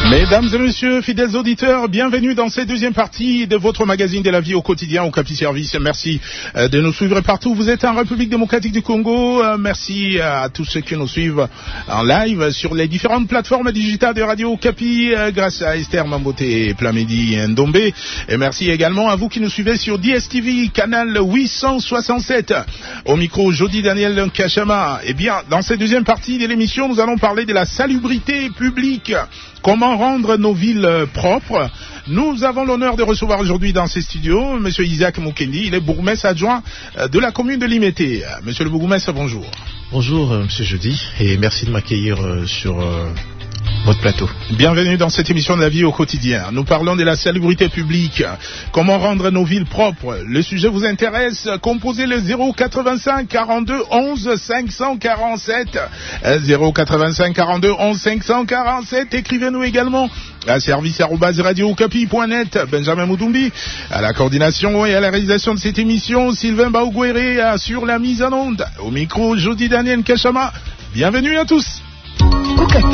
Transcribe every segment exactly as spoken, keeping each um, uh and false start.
Mesdames et messieurs, fidèles auditeurs, bienvenue dans cette deuxième partie de votre magazine de la vie au quotidien au Capi Service. Merci de nous suivre partout. Vous êtes en République démocratique du Congo. Merci à tous ceux qui nous suivent en live sur les différentes plateformes digitales de Radio Capi, grâce à Esther Mamboté et Plamidi Ndombe. Et merci également à vous qui nous suivez sur D S T V, canal huit cent soixante-sept. Au micro, Jody Daniel Kachama. Eh bien, dans cette deuxième partie de l'émission, nous allons parler de la salubrité publique. Comment rendre nos villes propres? Nous avons l'honneur de recevoir aujourd'hui dans ces studios M. Isaac Mukendi, il est bourgmestre adjoint de la commune de Limete. Monsieur le bourgmestre, bonjour. Bonjour M. Jody, et merci de m'accueillir sur euh, votre plateau. Bienvenue dans cette émission de la vie au quotidien. Nous parlons de la salubrité publique. Comment rendre nos villes propres? Le sujet vous intéresse? Composez le zéro quatre-vingt-cinq quarante-deux onze cinq cent quarante-sept. zéro quatre-vingt-cinq quarante-deux onze cinq cent quarante-sept. Écrivez-nous également à service arobase radio capi point net. Benjamin Moudoumbi à la coordination et à la réalisation de cette émission. Sylvain Baouguéré sur la mise en onde. Au micro, Jody Daniel Kachama. Bienvenue à tous. Okapi,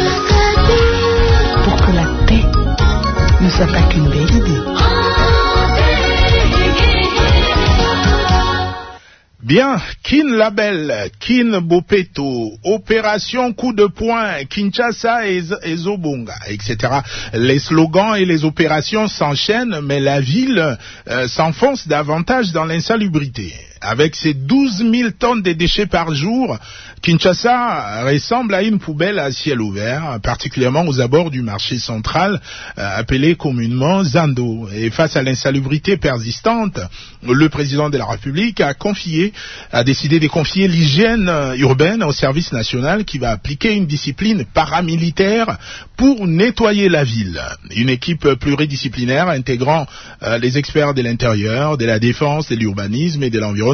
pour que la paix ne soit pas qu'une belle idée. Bien, Kin Label, Kin Bopeto, Opération Coup de Poing, Kinshasa et, et Zobonga, et cetera. Les slogans et les opérations s'enchaînent, mais la ville euh, s'enfonce davantage dans l'insalubrité. Avec ses douze mille tonnes de déchets par jour, Kinshasa ressemble à une poubelle à ciel ouvert, particulièrement aux abords du marché central, euh, appelé communément Zando. Et face à l'insalubrité persistante, le président de la République a confié, a décidé de confier l'hygiène urbaine au service national qui va appliquer une discipline paramilitaire pour nettoyer la ville. Une équipe pluridisciplinaire intégrant euh, les experts de l'intérieur, de la défense, de l'urbanisme et de l'environnement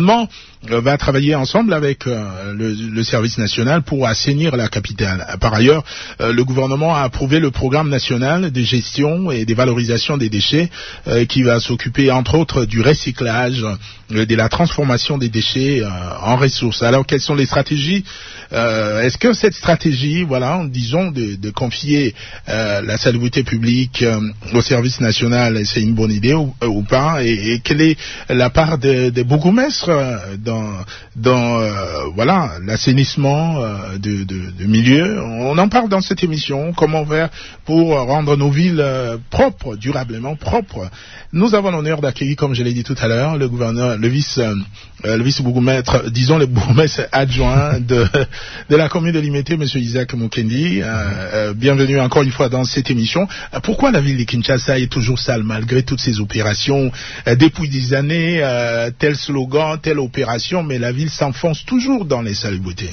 va travailler ensemble avec euh, le, le service national pour assainir la capitale. Par ailleurs, euh, le gouvernement a approuvé le programme national de gestion et de valorisation des déchets euh, qui va s'occuper entre autres du recyclage, euh, de la transformation des déchets euh, en ressources. Alors, quelles sont les stratégies? euh, Est-ce que cette stratégie, voilà, disons, de, de confier euh, la salubrité publique euh, au service national, c'est une bonne idée ou, ou pas? et, et quelle est la part des de bourgmestres dans, dans euh, voilà, l'assainissement euh, de, de, de milieux? On en parle dans cette émission. Comment faire pour rendre nos villes euh, propres, durablement propres? Nous avons l'honneur d'accueillir, comme je l'ai dit tout à l'heure, le gouverneur, le vice, euh, le vice-bourgmestre, disons le bourgmestre adjoint de, de la commune de Limete, M. Isaac Mukendi. Euh, euh, bienvenue encore une fois dans cette émission. Euh, pourquoi la ville de Kinshasa est toujours sale malgré toutes ces opérations euh, depuis des années, euh, tel slogan, telle opération, mais la ville s'enfonce toujours dans les salubrités?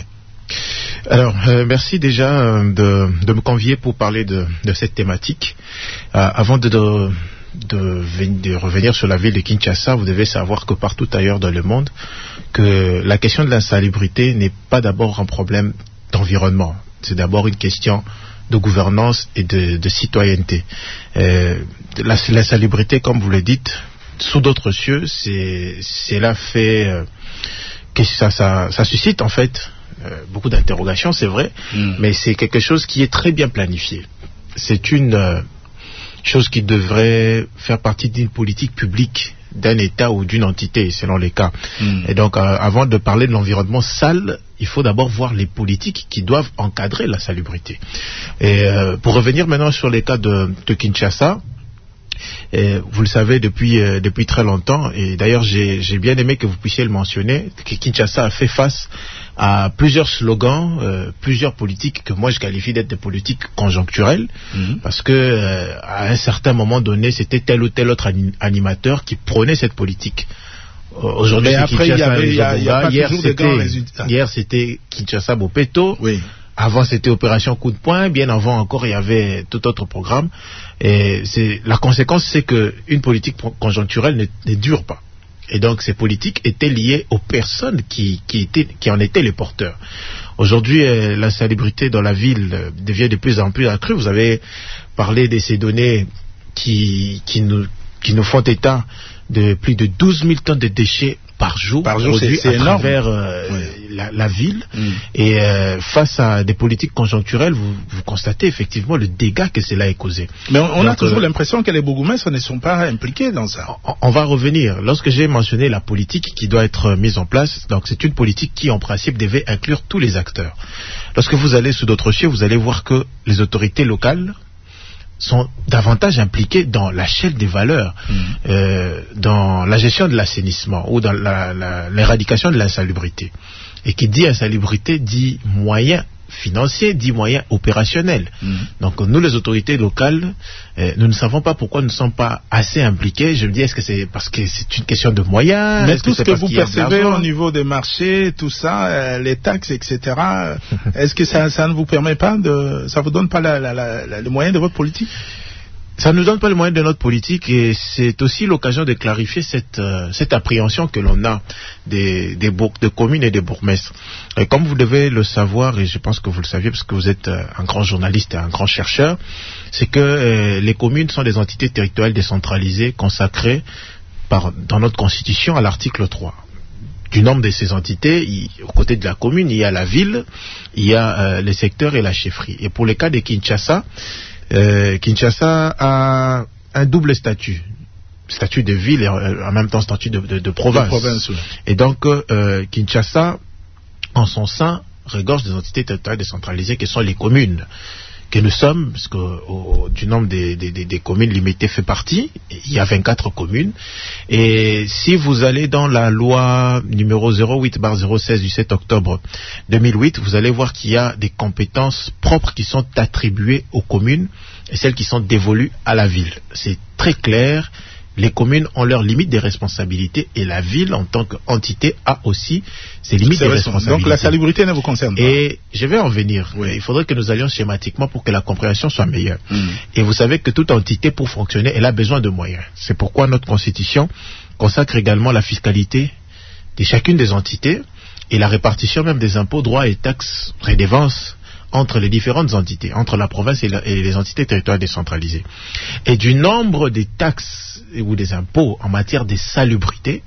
Alors, euh, merci déjà euh, de, de me convier pour parler de, de cette thématique. Euh, avant de, de, de, de revenir sur la ville de Kinshasa, vous devez savoir que partout ailleurs dans le monde, que la question de l'insalubrité n'est pas d'abord un problème d'environnement. C'est d'abord une question de gouvernance et de, de citoyenneté. Euh, la, l'insalubrité, comme vous le dites, sous d'autres cieux, c'est, c'est là fait euh, que ça, ça, ça suscite en fait euh, beaucoup d'interrogations, c'est vrai, mmh. mais c'est quelque chose qui est très bien planifié. C'est une euh, chose qui devrait faire partie d'une politique publique d'un État ou d'une entité, selon les cas. Mmh. Et donc, euh, avant de parler de l'environnement sale, il faut d'abord voir les politiques qui doivent encadrer la salubrité. Et euh, pour revenir maintenant sur les cas de, de Kinshasa, et vous le savez depuis euh, depuis très longtemps, et d'ailleurs j'ai, j'ai bien aimé que vous puissiez le mentionner, que Kinshasa a fait face à plusieurs slogans, euh, plusieurs politiques que moi je qualifie d'être des politiques conjoncturelles, mmh. parce que euh, à un certain moment donné, c'était tel ou tel autre anim- animateur qui prônait cette politique. Aujourd'hui, mais c'est après, Kinshasa il y avait, il y a, il y a pas hier, toujours des grands résultats. Hier, c'était Kinshasa Bopeto. Oui. Avant, c'était Opération Coup de Poing. Bien avant encore, il y avait tout autre programme. Et c'est, la conséquence, c'est que une politique conjoncturelle ne, ne dure pas. Et donc, ces politiques étaient liées aux personnes qui, qui, étaient, qui en étaient les porteurs. Aujourd'hui, euh, la salubrité dans la ville euh, devient de plus en plus accrue. Vous avez parlé de ces données qui, qui, nous, qui nous font état de plus de douze mille tonnes de déchets par jour, par jour produits c'est, c'est à énorme. travers euh, oui. la, la ville. Mm. Et euh, face à des politiques conjoncturelles, vous, vous constatez effectivement le dégât que cela a causé. Mais on, on Donc, a toujours euh, l'impression que les bourgmestres ne sont pas impliqués dans ça. On, on va revenir. Lorsque j'ai mentionné la politique qui doit être mise en place, donc c'est une politique qui en principe devait inclure tous les acteurs. Lorsque vous allez sous d'autres chiens, vous allez voir que les autorités locales sont davantage impliquées dans la chaîne des valeurs, mmh. euh, dans la gestion de l'assainissement ou dans la, la, l'éradication de l'insalubrité. Et qui dit insalubrité dit moyens financiers, dit moyens opérationnels. Mmh. Donc nous, les autorités locales, euh, nous ne savons pas pourquoi nous ne sommes pas assez impliqués. Je me dis, est-ce que c'est parce que c'est une question de moyens? Mais est-ce tout que ce c'est que vous qu'il y a percevez au niveau des marchés, tout ça, euh, les taxes, et cetera, est-ce que ça, ça ne vous permet pas de, ça vous donne pas la, la, la, la, les moyens de votre politique? Ça ne nous donne pas les moyens de notre politique et c'est aussi l'occasion de clarifier cette, euh, cette appréhension que l'on a des, des, bourg, des communes et des bourgmestres. Et comme vous devez le savoir, et je pense que vous le saviez parce que vous êtes euh, un grand journaliste et un grand chercheur, c'est que euh, les communes sont des entités territoriales décentralisées consacrées par, dans notre constitution à l'article trois. Du nombre de ces entités, il, aux côtés de la commune, il y a la ville, il y a euh, les secteurs et la chefferie. Et pour le cas de Kinshasa, Euh, Kinshasa a un double statut, statut de ville et en même temps statut de, de, de province. De province oui. Et donc euh, Kinshasa, en son sein, regorge des entités territoriales décentralisées qui sont les communes que nous sommes, parce que au, du nombre des, des, des, des communes limitées fait partie. Il y a vingt-quatre communes. Et si vous allez dans la loi numéro zéro huit barre zéro seize du sept octobre deux mille huit, vous allez voir qu'il y a des compétences propres qui sont attribuées aux communes et celles qui sont dévolues à la ville. C'est très clair. Les communes ont leurs limites des responsabilités et la ville, en tant qu'entité, a aussi ses limites des responsabilités. Donc la salubrité ne vous concerne pas. Et je vais en venir. Oui. Il faudrait que nous allions schématiquement pour que la compréhension soit meilleure. Mm. Et vous savez que toute entité, pour fonctionner, elle a besoin de moyens. C'est pourquoi notre Constitution consacre également la fiscalité de chacune des entités et la répartition même des impôts, droits et taxes, redevances entre les différentes entités, entre la province et, la, et les entités territoriales décentralisées. Et du nombre des taxes ou des impôts en matière de salubrité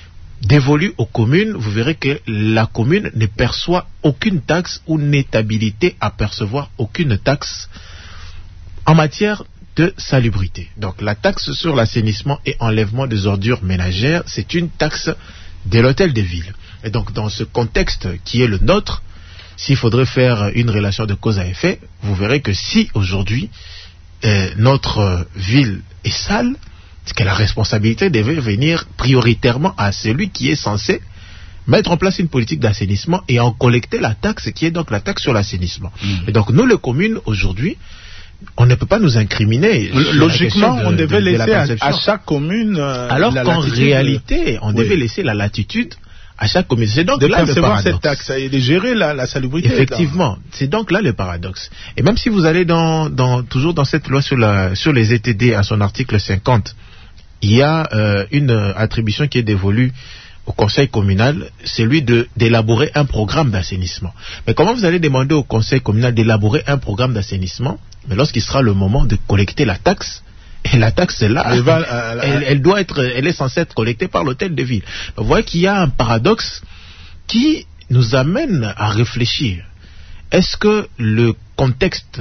dévolus aux communes, vous verrez que la commune ne perçoit aucune taxe ou n'est habilitée à percevoir aucune taxe en matière de salubrité. Donc la taxe sur l'assainissement et enlèvement des ordures ménagères, c'est une taxe de l'hôtel de ville. Et donc dans ce contexte qui est le nôtre, s'il faudrait faire une relation de cause à effet, vous verrez que si aujourd'hui euh, notre euh, ville est sale, c'est que la responsabilité devait venir prioritairement à celui qui est censé mettre en place une politique d'assainissement et en collecter la taxe qui est donc la taxe sur l'assainissement. Mmh. Et donc nous les communes aujourd'hui, on ne peut pas nous incriminer. Logiquement, de, on devait de, de laisser à, à chaque commune euh, alors la qu'en latitude, réalité, on oui. devait laisser la latitude à chaque commune. C'est donc de là le paradoxe. Cette taxe et de gérer la, la salubrité. Effectivement, là. C'est donc là le paradoxe. Et même si vous allez dans, dans toujours dans cette loi sur, la, sur les E T D à son article cinquante, il y a euh, une attribution qui est dévolue au conseil communal, c'est lui de, d'élaborer un programme d'assainissement. Mais comment vous allez demander au conseil communal d'élaborer un programme d'assainissement, mais lorsqu'il sera le moment de collecter la taxe, et la taxe est là, elle, va, euh, elle, elle doit être, elle est censée être collectée par l'hôtel de ville. Donc, vous voyez qu'il y a un paradoxe qui nous amène à réfléchir. Est-ce que le contexte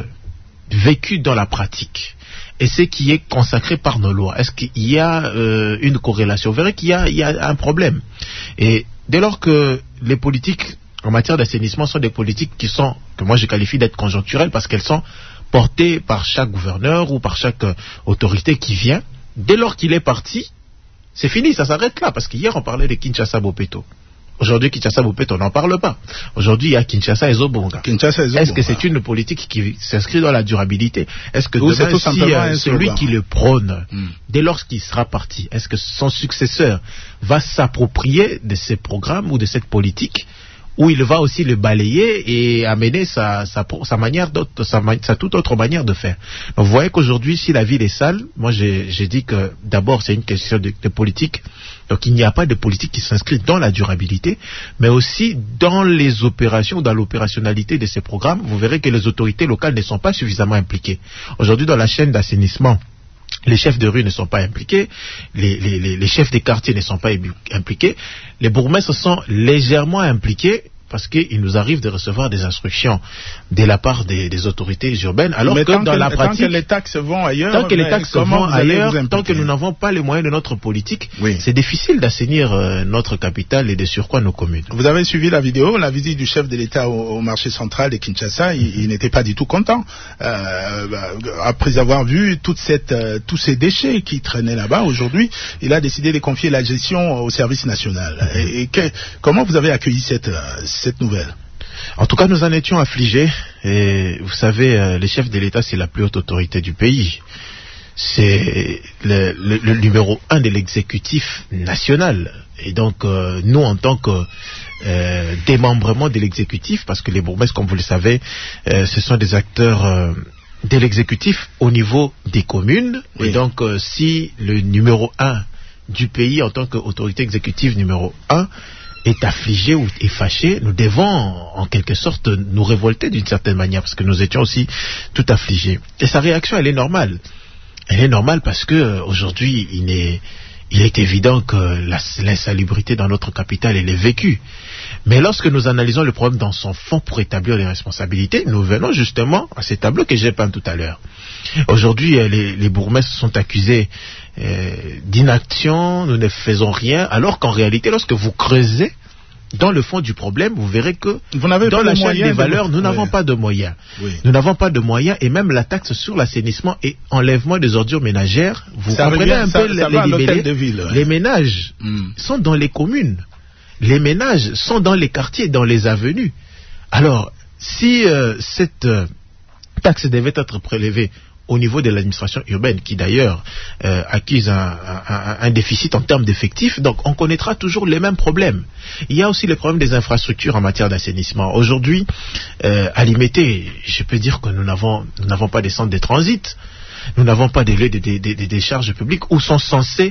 vécu dans la pratique et ce qui est consacré par nos lois, est-ce qu'il y a euh, une corrélation? Vous verrez qu'il y a, il y a un problème. Et dès lors que les politiques en matière d'assainissement sont des politiques qui sont, que moi je qualifie d'être conjoncturelles parce qu'elles sont portées par chaque gouverneur ou par chaque euh, autorité qui vient, dès lors qu'il est parti, c'est fini, ça s'arrête là. Parce qu'hier on parlait de Kinshasa-Bopeto. Aujourd'hui, Kinshasa-Bopeto, on n'en parle pas. Aujourd'hui, il y a Kinshasa-Ezobonga. Kinshasa-Ezobonga. Est-ce que c'est une politique qui s'inscrit dans la durabilité? Est-ce que Ou demain, tout si euh, celui qui le prône, mm. dès lors qu'il sera parti, est-ce que son successeur va s'approprier de ces programmes ou de cette politique, ou il va aussi le balayer et amener sa, sa, sa manière d'autre, sa, sa toute autre manière de faire? Donc, vous voyez qu'aujourd'hui, si la ville est sale, moi j'ai, j'ai dit que d'abord c'est une question de, de politique. Donc il n'y a pas de politique qui s'inscrit dans la durabilité, mais aussi dans les opérations, dans l'opérationnalité de ces programmes. Vous verrez que les autorités locales ne sont pas suffisamment impliquées. Aujourd'hui, dans la chaîne d'assainissement, Les chefs de rue ne sont pas impliqués, les, les, les, les chefs des quartiers ne sont pas impliqués, les bourgmestres sont légèrement impliqués parce qu'il nous arrive de recevoir des instructions de la part des, des autorités urbaines, alors mais que dans que, la pratique, tant que les taxes vont ailleurs, tant que les taxes vont ailleurs, tant que nous n'avons pas les moyens de notre politique, oui. c'est difficile d'assainir euh, notre capitale et de surcroît nos communes. Vous avez suivi la vidéo, la visite du chef de l'État au, au marché central de Kinshasa, il, il n'était pas du tout content euh, après avoir vu toute cette, euh, tous ces déchets qui traînaient là-bas. Aujourd'hui, il a décidé de confier la gestion au service national. Mm-hmm. Et, et que, comment vous avez accueilli cette cette nouvelle? En tout cas, nous en étions affligés. Et vous savez, euh, le chef de l'État, c'est la plus haute autorité du pays. C'est le, le, le numéro un de l'exécutif national. Et donc, euh, nous, en tant que euh, démembrement de l'exécutif, parce que les bourgmestres, comme vous le savez, euh, ce sont des acteurs euh, de l'exécutif au niveau des communes. Oui. Et donc, euh, si le numéro un du pays, en tant qu'autorité exécutive numéro un, est affligé ou est fâché, nous devons en quelque sorte nous révolter d'une certaine manière, parce que nous étions aussi tout affligés. Et sa réaction, elle est normale. Elle est normale parce que aujourd'hui, il est, il est évident que la, l'insalubrité dans notre capitale, elle est vécue. Mais lorsque nous analysons le problème dans son fond pour établir les responsabilités, nous venons justement à ces tableaux que j'ai peints tout à l'heure. Aujourd'hui, les, les bourgmestres sont accusés euh, d'inaction, nous ne faisons rien, alors qu'en réalité, lorsque vous creusez dans le fond du problème, vous verrez que vous n'avez dans pas la de chaîne des valeurs, de... nous n'avons oui. pas de moyens. Oui. Nous n'avons pas de moyens, et même la taxe sur l'assainissement et enlèvement des ordures ménagères, vous ça comprenez revient, un ça, peu ça les, les, les, de ville, ouais. les ménages mm. sont dans les communes. Les ménages sont dans les quartiers, dans les avenues. Alors, si euh, cette euh, taxe devait être prélevée au niveau de l'administration urbaine, qui d'ailleurs euh, accuse un, un, un déficit en termes d'effectifs, donc on connaîtra toujours les mêmes problèmes. Il y a aussi le problème des infrastructures en matière d'assainissement. Aujourd'hui, euh, à Limete, je peux dire que nous n'avons nous n'avons pas de centres de transit, nous n'avons pas de lieux de, de, de, de décharge publique où sont censés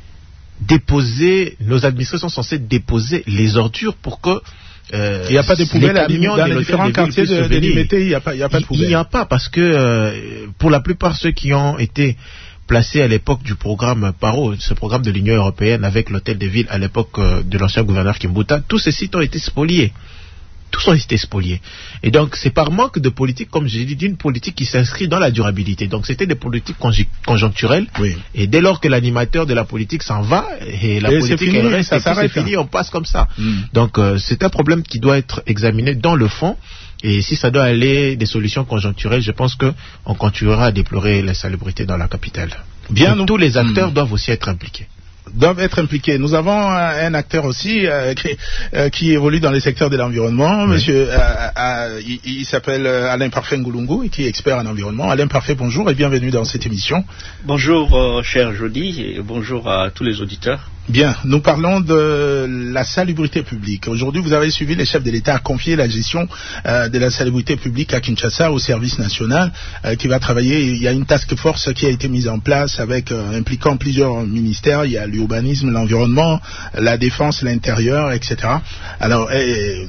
déposer, nos administrations sont censées déposer les ordures pour que Euh, il n'y a pas de poubelles à Limete, dans les différents quartiers de, de Limete, il n'y a pas, il n'y a pas de poubelles. Il n'y a pas parce que euh, pour la plupart ceux qui ont été placés à l'époque du programme Paro, ce programme de l'Union européenne avec l'hôtel de ville à l'époque euh, de l'ancien gouverneur Kimbuta, tous ces sites ont été spoliés. Tous ont été spoliés. Et donc, c'est par manque de politique, comme j'ai dit, d'une politique qui s'inscrit dans la durabilité. Donc, c'était des politiques conjoncturelles. Oui. Et dès lors que l'animateur de la politique s'en va, et la et politique fini, elle reste, ça c'est fini, on passe comme ça. Mm. Donc, euh, c'est un problème qui doit être examiné dans le fond. Et si ça doit aller des solutions conjoncturelles, je pense qu'on continuera à déplorer l'insalubrité dans la capitale. Bien, nous... tous les acteurs mm. doivent aussi être impliqués. doivent être impliqués. Nous avons un, un acteur aussi euh, qui, euh, qui évolue dans le secteur de l'environnement. Oui. Monsieur, euh, euh, il, il s'appelle Alain Parfait Ngoulungu et qui est expert en environnement. Alain Parfait, bonjour et bienvenue dans cette émission. Bonjour, euh, cher Jody, et bonjour à tous les auditeurs. Bien, nous parlons de la salubrité publique. Aujourd'hui, vous avez suivi, les chefs de l'État a confié la gestion euh, de la salubrité publique à Kinshasa au service national euh, qui va travailler. Il y a une task force qui a été mise en place avec euh, impliquant plusieurs ministères. Il y a l'urbanisme, l'environnement, la défense, l'intérieur, et cetera. Alors, euh,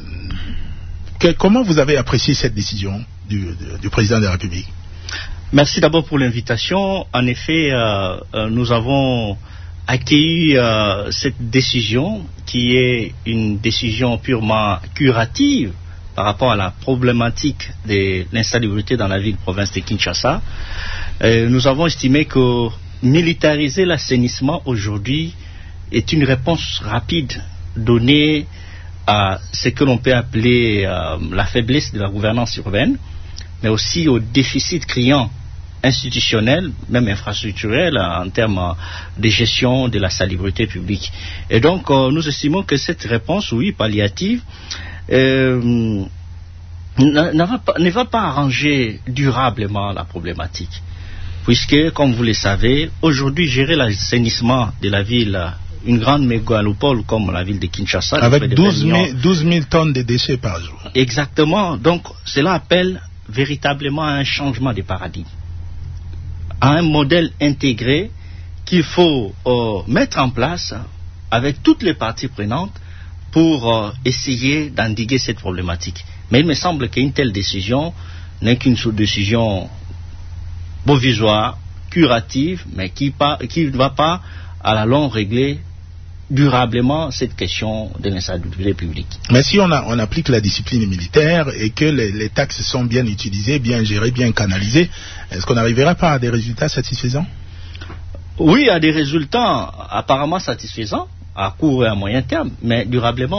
que, comment vous avez apprécié cette décision du, du, du président de la République? Merci d'abord pour l'invitation. En effet, euh, euh, nous avons accueilli euh, cette décision qui est une décision purement curative par rapport à la problématique de l'insalubrité dans la ville-province de Kinshasa. Euh, nous avons estimé que militariser l'assainissement aujourd'hui est une réponse rapide donnée à ce que l'on peut appeler euh, la faiblesse de la gouvernance urbaine, mais aussi au déficit criant institutionnel, même infrastructurel, en termes de gestion de la salubrité publique. Et donc, euh, nous estimons que cette réponse, oui, palliative, euh, ne va pas, ne va pas arranger durablement la problématique. Puisque, comme vous le savez, aujourd'hui, gérer l'assainissement de la ville, une grande mégalopole comme la ville de Kinshasa, avec douze mille tonnes de déchets par jour. Exactement. Donc, cela appelle véritablement à un changement de paradigme, à un modèle intégré qu'il faut euh, mettre en place avec toutes les parties prenantes pour euh, essayer d'endiguer cette problématique. Mais il me semble qu'une telle décision n'est qu'une sous-décision provisoire curative, mais qui ne va pas à la longue régler durablement cette question de l'insalubrité publique. Mais si on, a, on applique la discipline militaire et que les, les taxes sont bien utilisées, bien gérées, bien canalisées, est-ce qu'on n'arrivera pas à des résultats satisfaisants? Oui, à des résultats apparemment satisfaisants à court et à moyen terme, mais durablement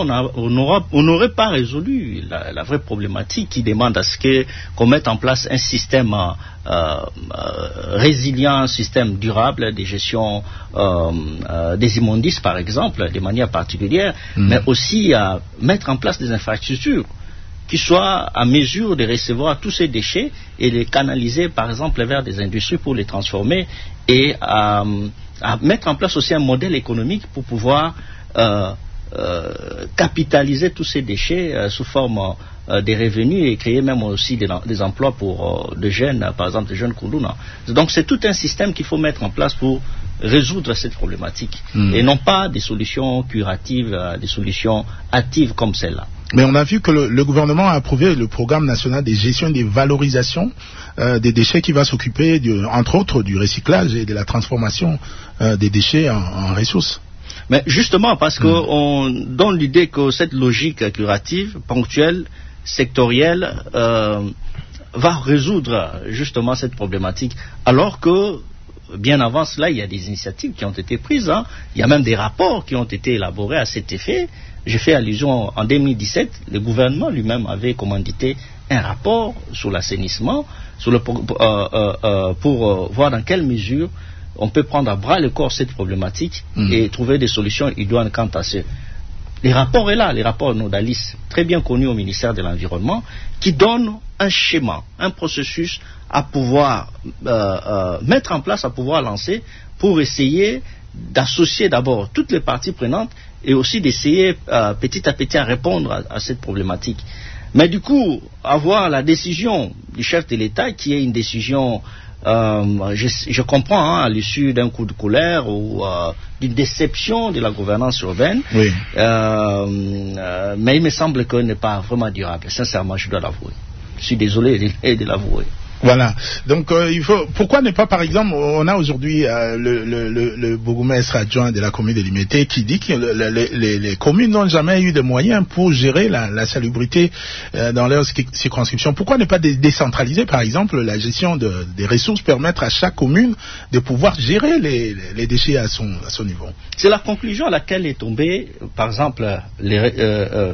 on n'aurait pas résolu la, la vraie problématique qui demande à ce que qu'on mette en place un système euh, euh, résilient, un système durable de gestion euh, euh, des immondices par exemple, de manière particulière, mmh. mais aussi à mettre en place des infrastructures qui soient à mesure de recevoir tous ces déchets et les canaliser par exemple vers des industries pour les transformer et à euh, à mettre en place aussi un modèle économique pour pouvoir euh, euh, capitaliser tous ces déchets euh, sous forme euh, des revenus et créer même aussi des, des emplois pour euh, des jeunes, par exemple des jeunes Koulouna. Donc c'est tout un système qu'il faut mettre en place pour résoudre cette problématique mmh. et non pas des solutions curatives, euh, des solutions hâtives comme celle-là. Mais on a vu que le, le gouvernement a approuvé le programme national de gestion et de valorisation euh, des déchets qui va s'occuper, de, entre autres, du recyclage et de la transformation euh, des déchets en, en ressources. Mais justement, parce qu'on mmh. donne l'idée que cette logique curative, ponctuelle, sectorielle, euh, va résoudre justement cette problématique, alors que bien avant cela, il y a des initiatives qui ont été prises. Hein. Il y a même des rapports qui ont été élaborés à cet effet. J'ai fait allusion en deux mille dix-sept, le gouvernement lui-même avait commandité un rapport sur l'assainissement, sur le, euh, euh, euh, pour euh, voir dans quelle mesure on peut prendre à bras le corps cette problématique mmh. et trouver des solutions idoines quant à ce. Les rapports est là, les rapports Nodalis, très bien connus au ministère de l'Environnement, qui donnent un schéma, un processus à pouvoir euh, euh, mettre en place, à pouvoir lancer pour essayer d'associer d'abord toutes les parties prenantes et aussi d'essayer euh, petit à petit à répondre à, à cette problématique. Mais du coup, avoir la décision du chef de l'État qui est une décision, euh, je, je comprends, hein, à l'issue d'un coup de colère ou euh, d'une déception de la gouvernance urbaine, oui. euh, euh, mais il me semble qu'elle n'est pas vraiment durable. Sincèrement, je dois l'avouer. Je suis désolé de, de l'avouer. Voilà. Donc, euh, il faut. Pourquoi ne pas, par exemple, on a aujourd'hui euh, le, le, le, le bourgmestre adjoint de la commune de Limete qui dit que le, le, les, les communes n'ont jamais eu de moyens pour gérer la, la salubrité euh, dans leurs circonscriptions. Pourquoi ne pas dé décentraliser, par exemple, la gestion de, des ressources, permettre à chaque commune de pouvoir gérer les, les déchets à son, à son niveau? C'est la conclusion à laquelle est tombée, par exemple, les, euh, euh,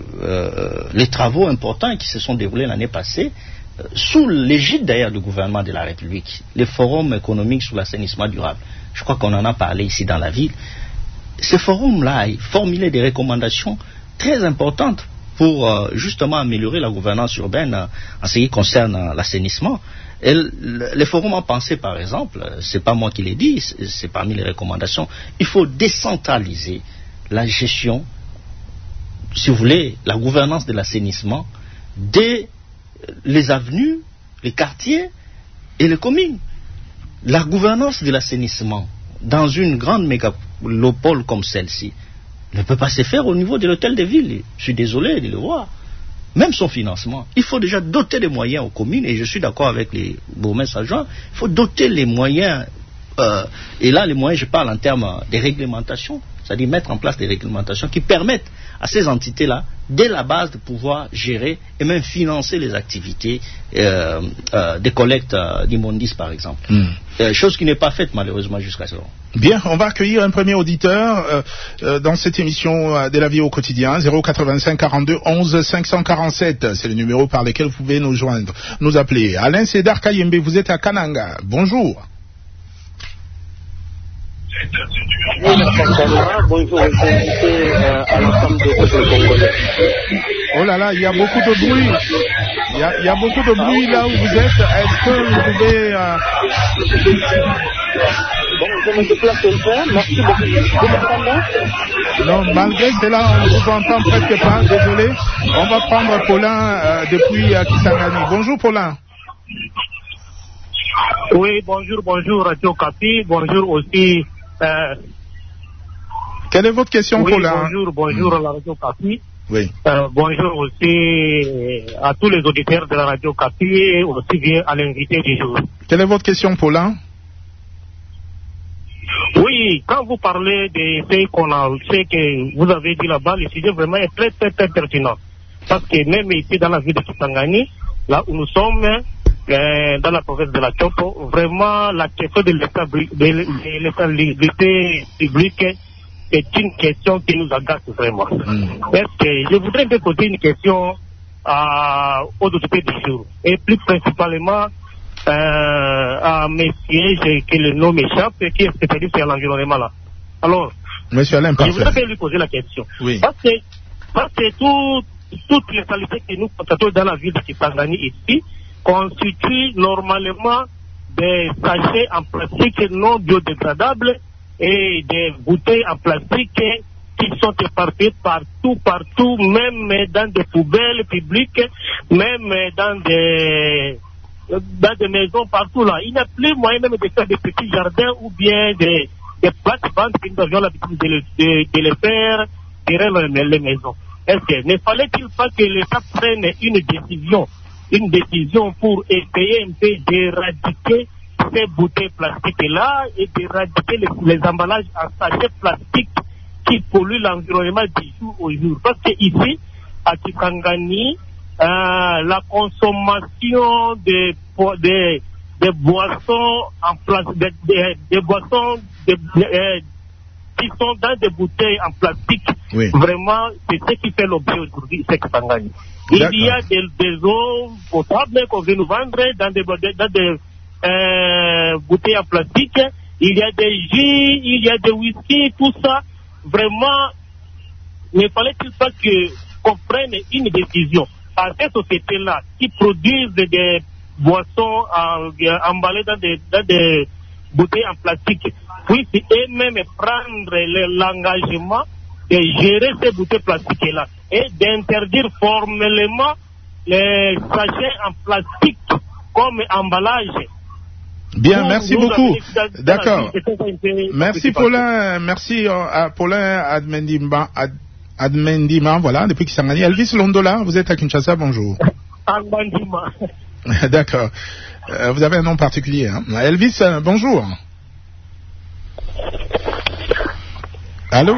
euh, les travaux importants qui se sont déroulés l'année passée. Sous l'égide d'ailleurs du gouvernement de la République, le forum économique sur l'assainissement durable. Je crois qu'on en a parlé ici dans la ville. Ce forum-là a formulé des recommandations très importantes pour euh, justement améliorer la gouvernance urbaine euh, en ce qui concerne euh, l'assainissement. Et le, le forum a pensé, par exemple, c'est pas moi qui l'ai dit, c'est parmi les recommandations, il faut décentraliser la gestion, si vous voulez, la gouvernance de l'assainissement des les avenues, les quartiers et les communes. La gouvernance de l'assainissement dans une grande mégalopole comme celle-ci ne peut pas se faire au niveau de l'hôtel de ville. Je suis désolé de le voir. Même son financement, il faut déjà doter des moyens aux communes, et je suis d'accord avec les bourgmestres adjoints, il faut doter les moyens, euh, et là les moyens, je parle en termes des réglementations, c'est-à-dire mettre en place des réglementations qui permettent à ces entités-là, dès la base, de pouvoir gérer et même financer les activités euh, euh, des collectes euh, d'immondices, par exemple. Mm. Euh, chose qui n'est pas faite, malheureusement, jusqu'à ce moment. Bien, on va accueillir un premier auditeur euh, euh, dans cette émission euh, de la vie au quotidien, zéro quatre-vingt-cinq quarante-deux onze cinq cent quarante-sept. C'est le numéro par lequel vous pouvez nous joindre, nous appeler. Alain Sédar Kayembe, vous êtes à Kananga. Bonjour. Bonjour, euh, à l'ensemble de peuple congolais. Oh là là, il y a beaucoup de bruit. Il y a, il y a beaucoup de bruit là où vous êtes. Est-ce que vous pouvez... Euh... Bon, je me déplace un peu. Merci beaucoup. Vous m'entendez? Non, malgré cela, on ne vous entend presque pas. Désolé. On va prendre Paulin euh, depuis euh, Kisangani. Bonjour Paulin. Oui, bonjour, bonjour Radio Kapi. Bonjour aussi... Euh, Quelle est votre question, oui, Paulin? Bonjour, bonjour mmh. à la Radio Kapi. Oui. Euh, bonjour aussi à tous les auditeurs de la Radio Kapi et aussi bien à l'invité du jour. Quelle est votre question, Paulin? Oui, quand vous parlez de ce qu'on a, ce que vous avez dit là-bas, le sujet vraiment est très, très, très pertinent. Parce que même ici dans la ville de Kisangani, là où nous sommes, euh, dans la province de la Chopo, vraiment la question de l'instabilité publique est une question qui nous agace vraiment. Mm. Est-ce que je voudrais te poser une question à, aux autorités du jour, et plus principalement euh, à monsieur que le nom m'échappe, qui est spécialiste sur l'environnement là. Alors, monsieur Alain, je voudrais lui poser la question. Oui. Parce que, parce que tout, toutes les qualités que nous constatons dans la ville de Kisangani ici constituent normalement des sachets en plastique non biodégradables et des bouteilles en plastique qui sont éparpillées partout, partout, même dans des poubelles publiques, même dans des, dans des maisons partout là. Il n'y a plus moyen même de faire des petits jardins ou bien des, des plates-bandes que nous avions l'habitude de, de, de les faire derrière les, les maisons. Est-ce que ne fallait-il pas que l'État prenne une décision, une décision pour essayer un peu d'éradiquer ces bouteilles plastiques-là et d'éradiquer les, les emballages en sachets plastiques qui polluent l'environnement du jour au jour. Parce que ici, à Kisangani, euh, la consommation de, de, de boissons en plastique, de, de, de boissons de, de, qui sont dans des bouteilles en plastique, oui. Vraiment, c'est ce qui fait l'objet aujourd'hui, c'est Kisangani. Il y a des, des eaux potables qu'on veut nous vendre dans des, dans des euh, bouteilles en plastique, il y a des jus, il y a des whisky, tout ça. Vraiment, ne fallait-il pas que qu'on prenne une décision à ces sociétés-là qui produisent des, des boissons en, emballées dans des, dans des bouteilles en plastique, puissent eux-mêmes prendre l'engagement de gérer ces bouteilles plastiques-là et d'interdire formellement les sachets en plastique comme emballage. Bien, merci beaucoup. D'accord. Merci Paulin, merci à Paulin Admendima, Admendima, voilà, depuis Kisangani. Elvis Londola, vous êtes à Kinshasa, bonjour. Admendima. D'accord. Euh, vous avez un nom particulier, hein. Elvis, euh, bonjour. Allô?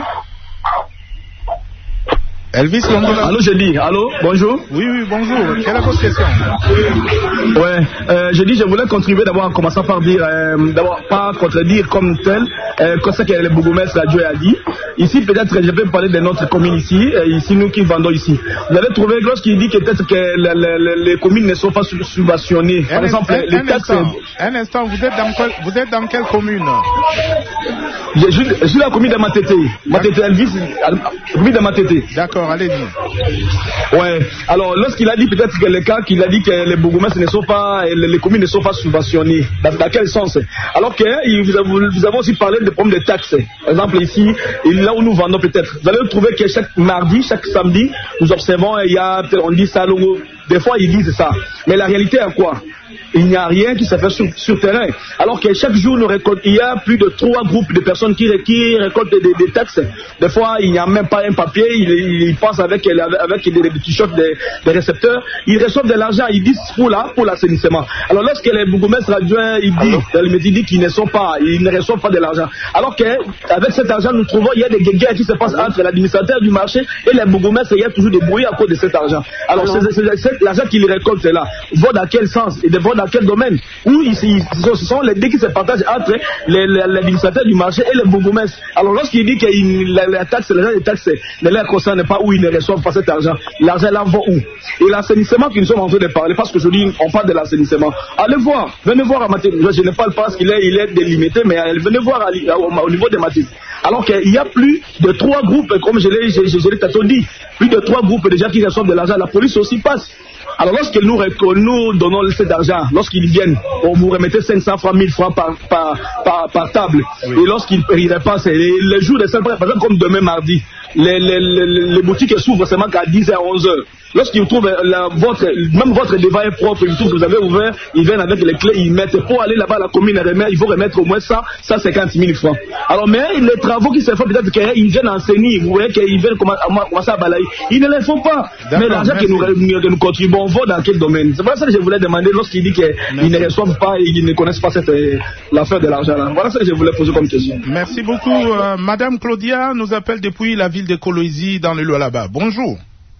Elvis Londola. Allô, je dis, allô, bonjour. Oui, oui, bonjour. Quelle est votre question? Ouais, euh, je dis, je voulais contribuer d'abord en commençant par dire, euh, d'abord pas contredire comme tel, euh, comme ça que le bourgmestre Radio a dit. Ici, peut-être, je vais parler de notre commune ici, euh, ici, nous qui vendons ici. Vous avez trouvé, lorsqu'il dit que peut-être que le, le, les communes ne sont pas subventionnées. Par un, exemple, un, les un taxes. Instant, un instant, vous êtes dans quel, vous êtes dans quelle commune? Je, je, je suis dans la commune de Matete. Matete, Elvis, la commune de Matete. D'accord, allez-y. Ouais, alors lorsqu'il a dit peut-être que le cas qu'il a dit que les bourgmestres ne sont pas, les, les communes ne sont pas subventionnées, dans, dans quel sens? Alors que vous avez aussi parlé des problèmes de taxes. Par exemple ici, là où nous vendons peut-être, vous allez trouver que chaque mardi, chaque samedi, nous observons, il y a, on dit ça, des fois ils disent ça. Mais la réalité est quoi? Il n'y a rien qui se fait sur, sur terrain. Alors que chaque jour, nous récolte, il y a plus de trois groupes de personnes qui, qui récoltent des, des taxes. Des fois, il n'y a même pas un papier. Ils, ils passent avec, avec des, des t-shirts, des, des récepteurs. Ils reçoivent de l'argent. Ils disent pour là, pour l'assainissement. Alors lorsque les bourgmestres adjoints, ils disent, ils disent qu'ils ne sont pas, ils ne reçoivent pas de l'argent. Alors qu'avec cet argent, nous trouvons, il y a des guerres qui se passent entre l'administrateur du marché et les bourgmestres. Il y a toujours des bruits à cause de cet argent. Alors, c'est l'argent qu'ils récoltent là. Va dans quel sens? Et de voir dans quel domaine? Où ils, ils, ce sont les dés qui se partagent entre l'administrateur du marché et les bourgmestres. Alors lorsqu'il dit que la, la taxe, les gens des taxes ne les concernent pas, où ils ne reçoivent pas cet argent, l'argent là va où? Et l'assainissement que nous sommes en train de parler, parce que je dis, on parle de l'assainissement. Allez voir, venez voir à Mathis. Je ne parle pas parce qu'il est, il est délimité, mais venez voir à, à, au niveau de Mathis. Alors qu'il y a plus de trois groupes, comme je l'ai, je, je, je l'ai tantôt dit, plus de trois groupes déjà qui reçoivent de l'argent. La police aussi passe. Alors lorsque nous, nous donnons cet argent, lorsqu'ils viennent, on vous remettez cinq cents francs, mille francs par, par, par, par table. Oui. Et lorsqu'ils repassent, les, les jours de Saint-Pierre, par exemple comme demain mardi, les, les, les, les boutiques s'ouvrent seulement qu'à dix heures, onze heures. lorsqu'ils trouvent la, votre, même votre devant est propre, ils trouvent que vous avez ouvert, ils viennent avec les clés, ils mettent. Pour aller là-bas à la commune, il faut remettre au moins cent, cent cinquante mille francs. Alors, mais les travaux qui se font, peut-être qu'ils viennent enseigner, vous voyez qu'ils viennent commencer à balayer. Ils ne les font pas. Mais l'argent que nous, que nous contribuons, on va dans quel domaine? C'est pour ça que je voulais demander, lorsqu'il dit qu'ils ne reçoivent pas, ils ne connaissent pas cette, l'affaire de l'argent là. Voilà ce que je voulais poser comme question. Merci beaucoup. Euh, Madame Claudia nous appelle depuis la ville de Kolwezi dans le Lualaba. Bonjour.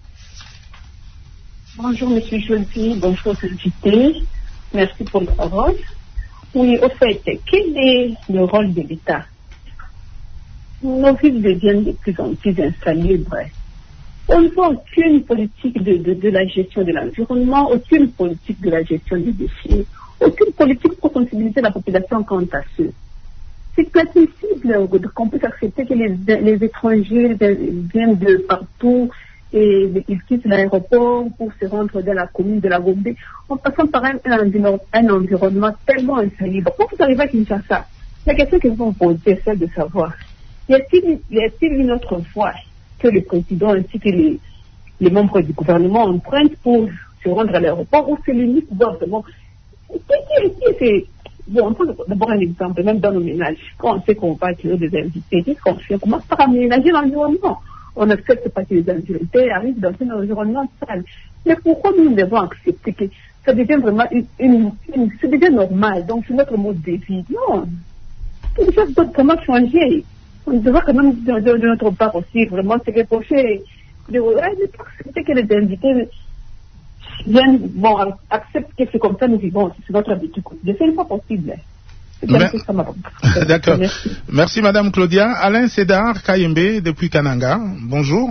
Bonjour Monsieur Jolfi, bonjour invité. Merci pour la parole. Oui, au fait, quel est le rôle de l'État? Nos villes deviennent de plus en plus insalubres. On ne voit aucune politique de, de, de la gestion de l'environnement, aucune politique de la gestion des déchets, aucune politique pour sensibiliser la population quant à ce. C'est inadmissible qu'on puisse accepter que les, les étrangers viennent de partout et ils quittent l'aéroport pour se rendre dans la commune de la Gombe en passant par un, un, un environnement tellement insalubre. Quand vous arrivez à Kinshasa, la question que vous vous posez, c'est celle de savoir, y a-t-il, y a-t-il une autre voie que le président ainsi que les, les membres du gouvernement empruntent pour se rendre à l'aéroport, ou c'est l'unique voie vraiment? C'est, bon, on prend d'abord un exemple, même dans nos ménages. Quand on sait qu'on va accueillir des invités, qu'est-ce qu'on fait? On commence par aménager l'environnement. On n'accepte pas que les invités arrivent dans un environnement sale. Mais pourquoi nous devons accepter que ça devient vraiment une, une, une ça devient normal? Donc c'est notre mode de vie. Non. Quelque chose doit vraiment changer. On devrait quand même de, de, de notre part aussi vraiment se reprocher de accepter que les invités viennent, bon, acceptent que c'est comme ça nous vivons, c'est notre habitude. Ce n'est pas possible. Mais... D'accord. Merci. Merci Madame Claudia. Alain Sédar Kayembe depuis Kananga. Bonjour.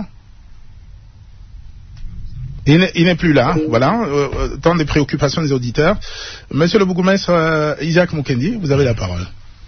Il n'est, il n'est plus là. Voilà. Euh, tant des préoccupations des auditeurs. Monsieur le bourgmestre euh, Isaac Mukendi, vous avez la parole.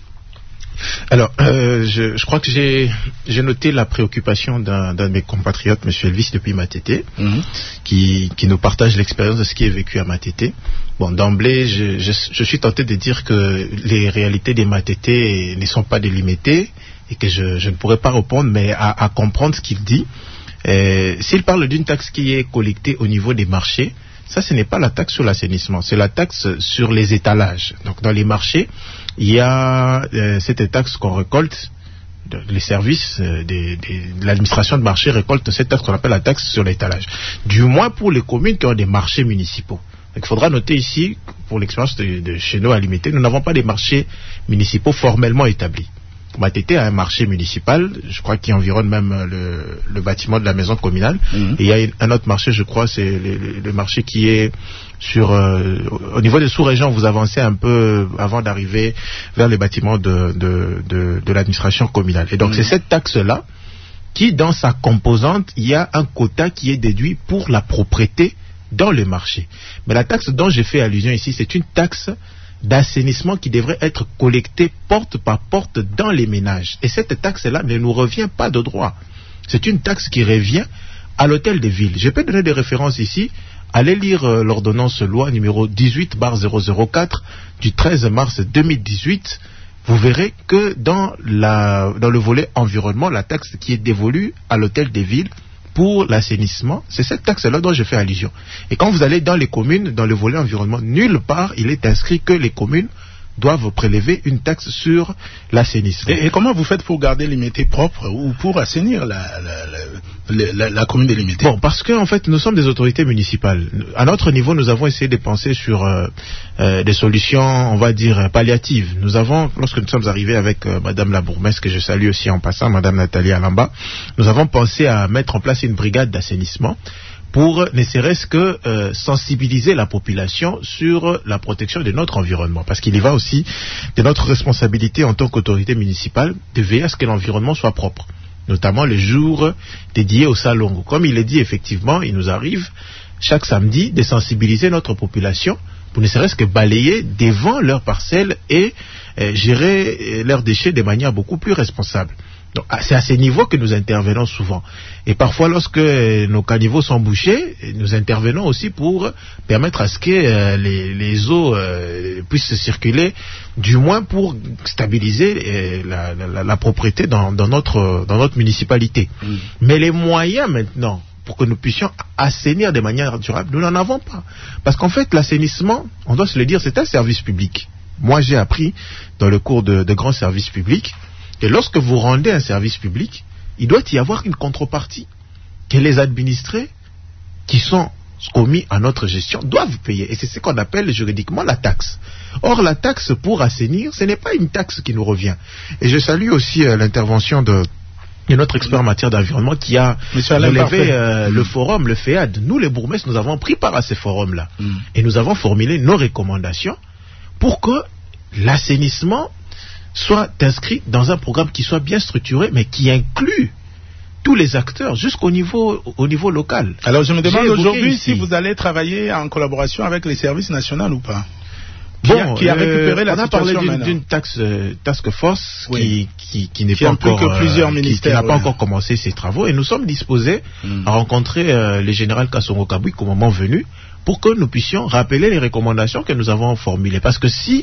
Alors, euh, je, je crois que j'ai, j'ai noté la préoccupation d'un, d'un de mes compatriotes, M. Elvis, depuis Matete, mm-hmm. qui, qui nous partage l'expérience de ce qui est vécu à Matete. Bon, d'emblée, je, je, je suis tenté de dire que les réalités des Matete ne sont pas délimitées et que je, je ne pourrais pas répondre, mais à, à comprendre ce qu'il dit. Euh, s'il parle d'une taxe qui est collectée au niveau des marchés, ça, ce n'est pas la taxe sur l'assainissement, c'est la taxe sur les étalages. Donc, dans les marchés, il y a euh, cette taxe qu'on récolte, de, les services euh, des, des, de l'administration de marché récolte cette taxe qu'on appelle la taxe sur l'étalage. Du moins pour les communes qui ont des marchés municipaux. Donc, il faudra noter ici, pour l'expérience de, de chez nous à Limité, nous n'avons pas des marchés municipaux formellement établis. Matete a un marché municipal, je crois qu'il environne même le, le bâtiment de la maison communale. Mmh. Et il y a un autre marché, je crois, c'est le, le marché qui est sur euh, au niveau des sous-régions. Vous avancez un peu avant d'arriver vers les bâtiments de, de, de, de l'administration communale. Et donc mmh. c'est cette taxe-là qui, dans sa composante, il y a un quota qui est déduit pour la propreté dans le marché. Mais la taxe dont j'ai fait allusion ici, c'est une taxe d'assainissement qui devrait être collectée porte par porte dans les ménages. Et cette taxe-là ne nous revient pas de droit. C'est une taxe qui revient à l'hôtel de ville. Je peux donner des références ici. Allez lire euh, l'ordonnance loi numéro dix-huit barre zéro zéro quatre du treize mars deux mille dix-huit. Vous verrez que dans, la, dans le volet environnement, la taxe qui est dévolue à l'hôtel des villes pour l'assainissement, c'est cette taxe-là dont je fais allusion. Et quand vous allez dans les communes, dans le volet environnement, nulle part il est inscrit que les communes doivent prélever une taxe sur l'assainissement. Et, et comment vous faites pour garder Limité propre ou pour assainir la, la, la, la, la commune de Limité? Bon, parce que en fait, nous sommes des autorités municipales. À notre niveau, nous avons essayé de penser sur euh, euh, des solutions, on va dire, palliatives. Nous avons, lorsque nous sommes arrivés avec euh, Madame la bourgmestre, que je salue aussi en passant, Madame Nathalie Alamba, nous avons pensé à mettre en place une brigade d'assainissement pour ne serait-ce que euh, sensibiliser la population sur la protection de notre environnement. Parce qu'il y va aussi de notre responsabilité en tant qu'autorité municipale de veiller à ce que l'environnement soit propre, notamment les jours dédiés au salon. Comme il est dit, effectivement, il nous arrive chaque samedi de sensibiliser notre population pour ne serait-ce que balayer devant leurs parcelles et euh, gérer euh, leurs déchets de manière beaucoup plus responsable. Donc, c'est à ces niveaux que nous intervenons souvent. Et parfois, lorsque nos caniveaux sont bouchés, nous intervenons aussi pour permettre à ce que euh, les, les eaux euh, puissent circuler, du moins pour stabiliser euh, la, la, la propriété dans, dans, notre, dans notre municipalité. Mmh. Mais les moyens maintenant pour que nous puissions assainir de manière durable, nous n'en avons pas. Parce qu'en fait, l'assainissement, on doit se le dire, c'est un service public. Moi, j'ai appris dans le cours de, de grands services publics que lorsque vous rendez un service public, il doit y avoir une contrepartie que les administrés qui sont commis à notre gestion doivent payer. Et c'est ce qu'on appelle juridiquement la taxe. Or, la taxe pour assainir, ce n'est pas une taxe qui nous revient. Et je salue aussi euh, l'intervention de, de notre expert en matière d'environnement qui a relevé euh, mmh. le forum, le FEAD. Nous, les bourgmestres, nous avons pris part à ces forums-là. Mmh. Et nous avons formulé nos recommandations pour que l'assainissement soit inscrit dans un programme qui soit bien structuré, mais qui inclut tous les acteurs jusqu'au niveau, au niveau local. Alors je me demande aujourd'hui si vous allez travailler en collaboration avec les services nationaux ou pas. Qui bon, a, qui a récupéré euh, la on a situation parlé d'une taxe euh, task force oui. qui, qui, qui n'est qui pas encore, que plusieurs euh, ministères, qui, qui n'a ouais. pas encore commencé ses travaux, et nous sommes disposés mm. à rencontrer euh, le général Kassongo Kabwik au moment venu pour que nous puissions rappeler les recommandations que nous avons formulées. Parce que si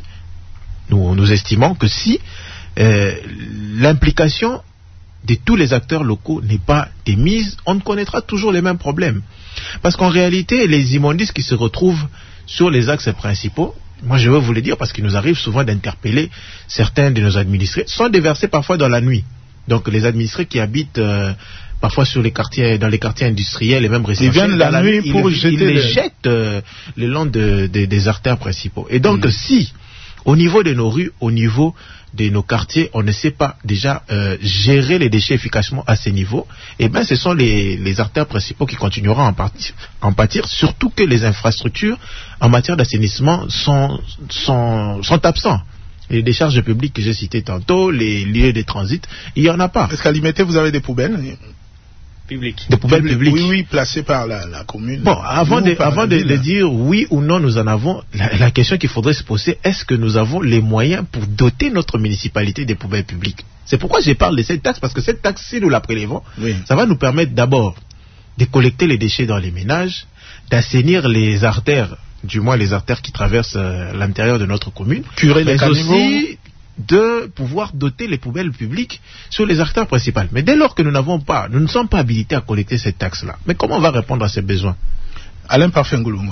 nous, nous estimons que si euh, l'implication de tous les acteurs locaux n'est pas émise, on connaîtra toujours les mêmes problèmes. Parce qu'en réalité, les immondices qui se retrouvent sur les axes principaux, moi je veux vous le dire parce qu'il nous arrive souvent d'interpeller certains de nos administrés, sont déversés parfois dans la nuit. Donc les administrés qui habitent euh, parfois sur les quartiers, dans les quartiers industriels et même résidentiels, ils viennent la nuit pour ils, jeter ils les les... jettent euh, le long de, de, des artères principaux. Et donc mmh. si au niveau de nos rues, au niveau de nos quartiers, on ne sait pas déjà euh, gérer les déchets efficacement à ces niveaux, et bien ce sont les, les artères principaux qui continueront à en, partir, en pâtir, surtout que les infrastructures en matière d'assainissement sont, sont, sont absents. Les décharges publiques que j'ai citées tantôt, les lieux de transit, il n'y en a pas. Est-ce qu'à Limité, vous avez des poubelles publiques. Des poubelles publiques. Oui, oui, placées par la, la commune. Bon, avant, de, avant de, de dire oui ou non, nous en avons, la, la question qu'il faudrait se poser, est-ce que nous avons les moyens pour doter notre municipalité des poubelles publiques? C'est pourquoi je parle de cette taxe, parce que cette taxe, si nous la prélevons, oui. ça va nous permettre d'abord de collecter les déchets dans les ménages, d'assainir les artères, du moins les artères qui traversent euh, l'intérieur de notre commune, curer les caniveaux, aussi de pouvoir doter les poubelles publiques sur les artères principales. Mais dès lors que nous n'avons pas, nous ne sommes pas habilités à collecter cette taxe-là, mais comment on va répondre à ces besoins? Alain Parfait-Ngouloumou.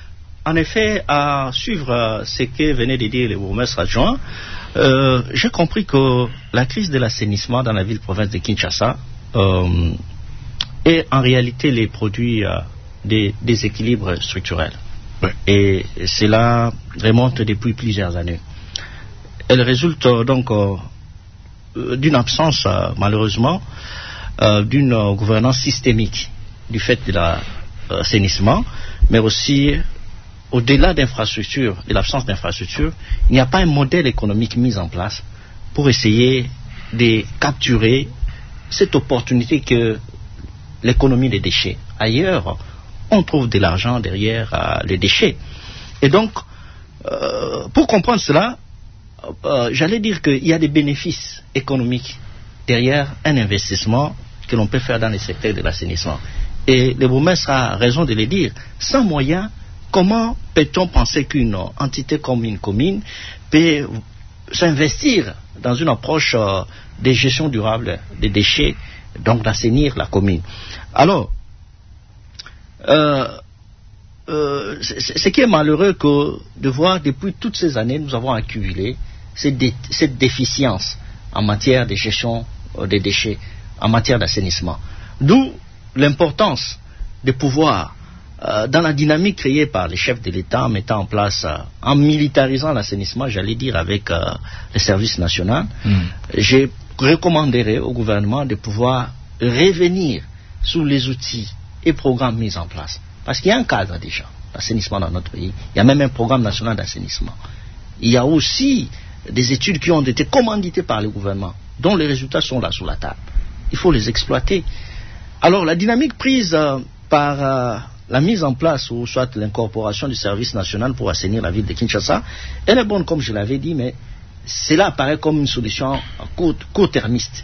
En effet, à suivre euh, ce que venaient de dire les bourgmestres adjoints, euh, j'ai compris que la crise de l'assainissement dans la ville-province de Kinshasa euh, est en réalité les produits euh, des déséquilibres structurels. Ouais. Et cela remonte depuis plusieurs années. Elle résulte euh, donc euh, d'une absence, euh, malheureusement, euh, d'une euh, gouvernance systémique du fait de l'assainissement, mais aussi, au-delà d'infrastructures, de l'absence d'infrastructures, il n'y a pas un modèle économique mis en place pour essayer de capturer cette opportunité que l'économie des déchets. Ailleurs, on trouve de l'argent derrière euh, les déchets. Et donc, euh, pour comprendre cela, Euh, j'allais dire qu'il y a des bénéfices économiques derrière un investissement que l'on peut faire dans le secteur de l'assainissement. Et le bourgmestre a raison de le dire. Sans moyens, comment peut-on penser qu'une entité comme une commune peut s'investir dans une approche euh, de gestion durable des déchets, donc d'assainir la commune? Alors, euh, Euh, ce qui est malheureux que de voir depuis toutes ces années nous avons accumulé cette, dé, cette déficience en matière de gestion euh, des déchets, en matière d'assainissement. D'où l'importance de pouvoir, euh, dans la dynamique créée par les chefs de l'État en mettant en place, euh, en militarisant l'assainissement, j'allais dire avec euh, le service national, mmh. je recommanderais au gouvernement de pouvoir revenir sur les outils et programmes mis en place. Parce qu'il y a un cadre déjà d'assainissement dans notre pays. Il y a même un programme national d'assainissement. Il y a aussi des études qui ont été commanditées par le gouvernement, dont les résultats sont là sur la table. Il faut les exploiter. Alors la dynamique prise euh, par euh, la mise en place ou soit l'incorporation du service national pour assainir la ville de Kinshasa, elle est bonne comme je l'avais dit, mais cela apparaît comme une solution court, court-termiste.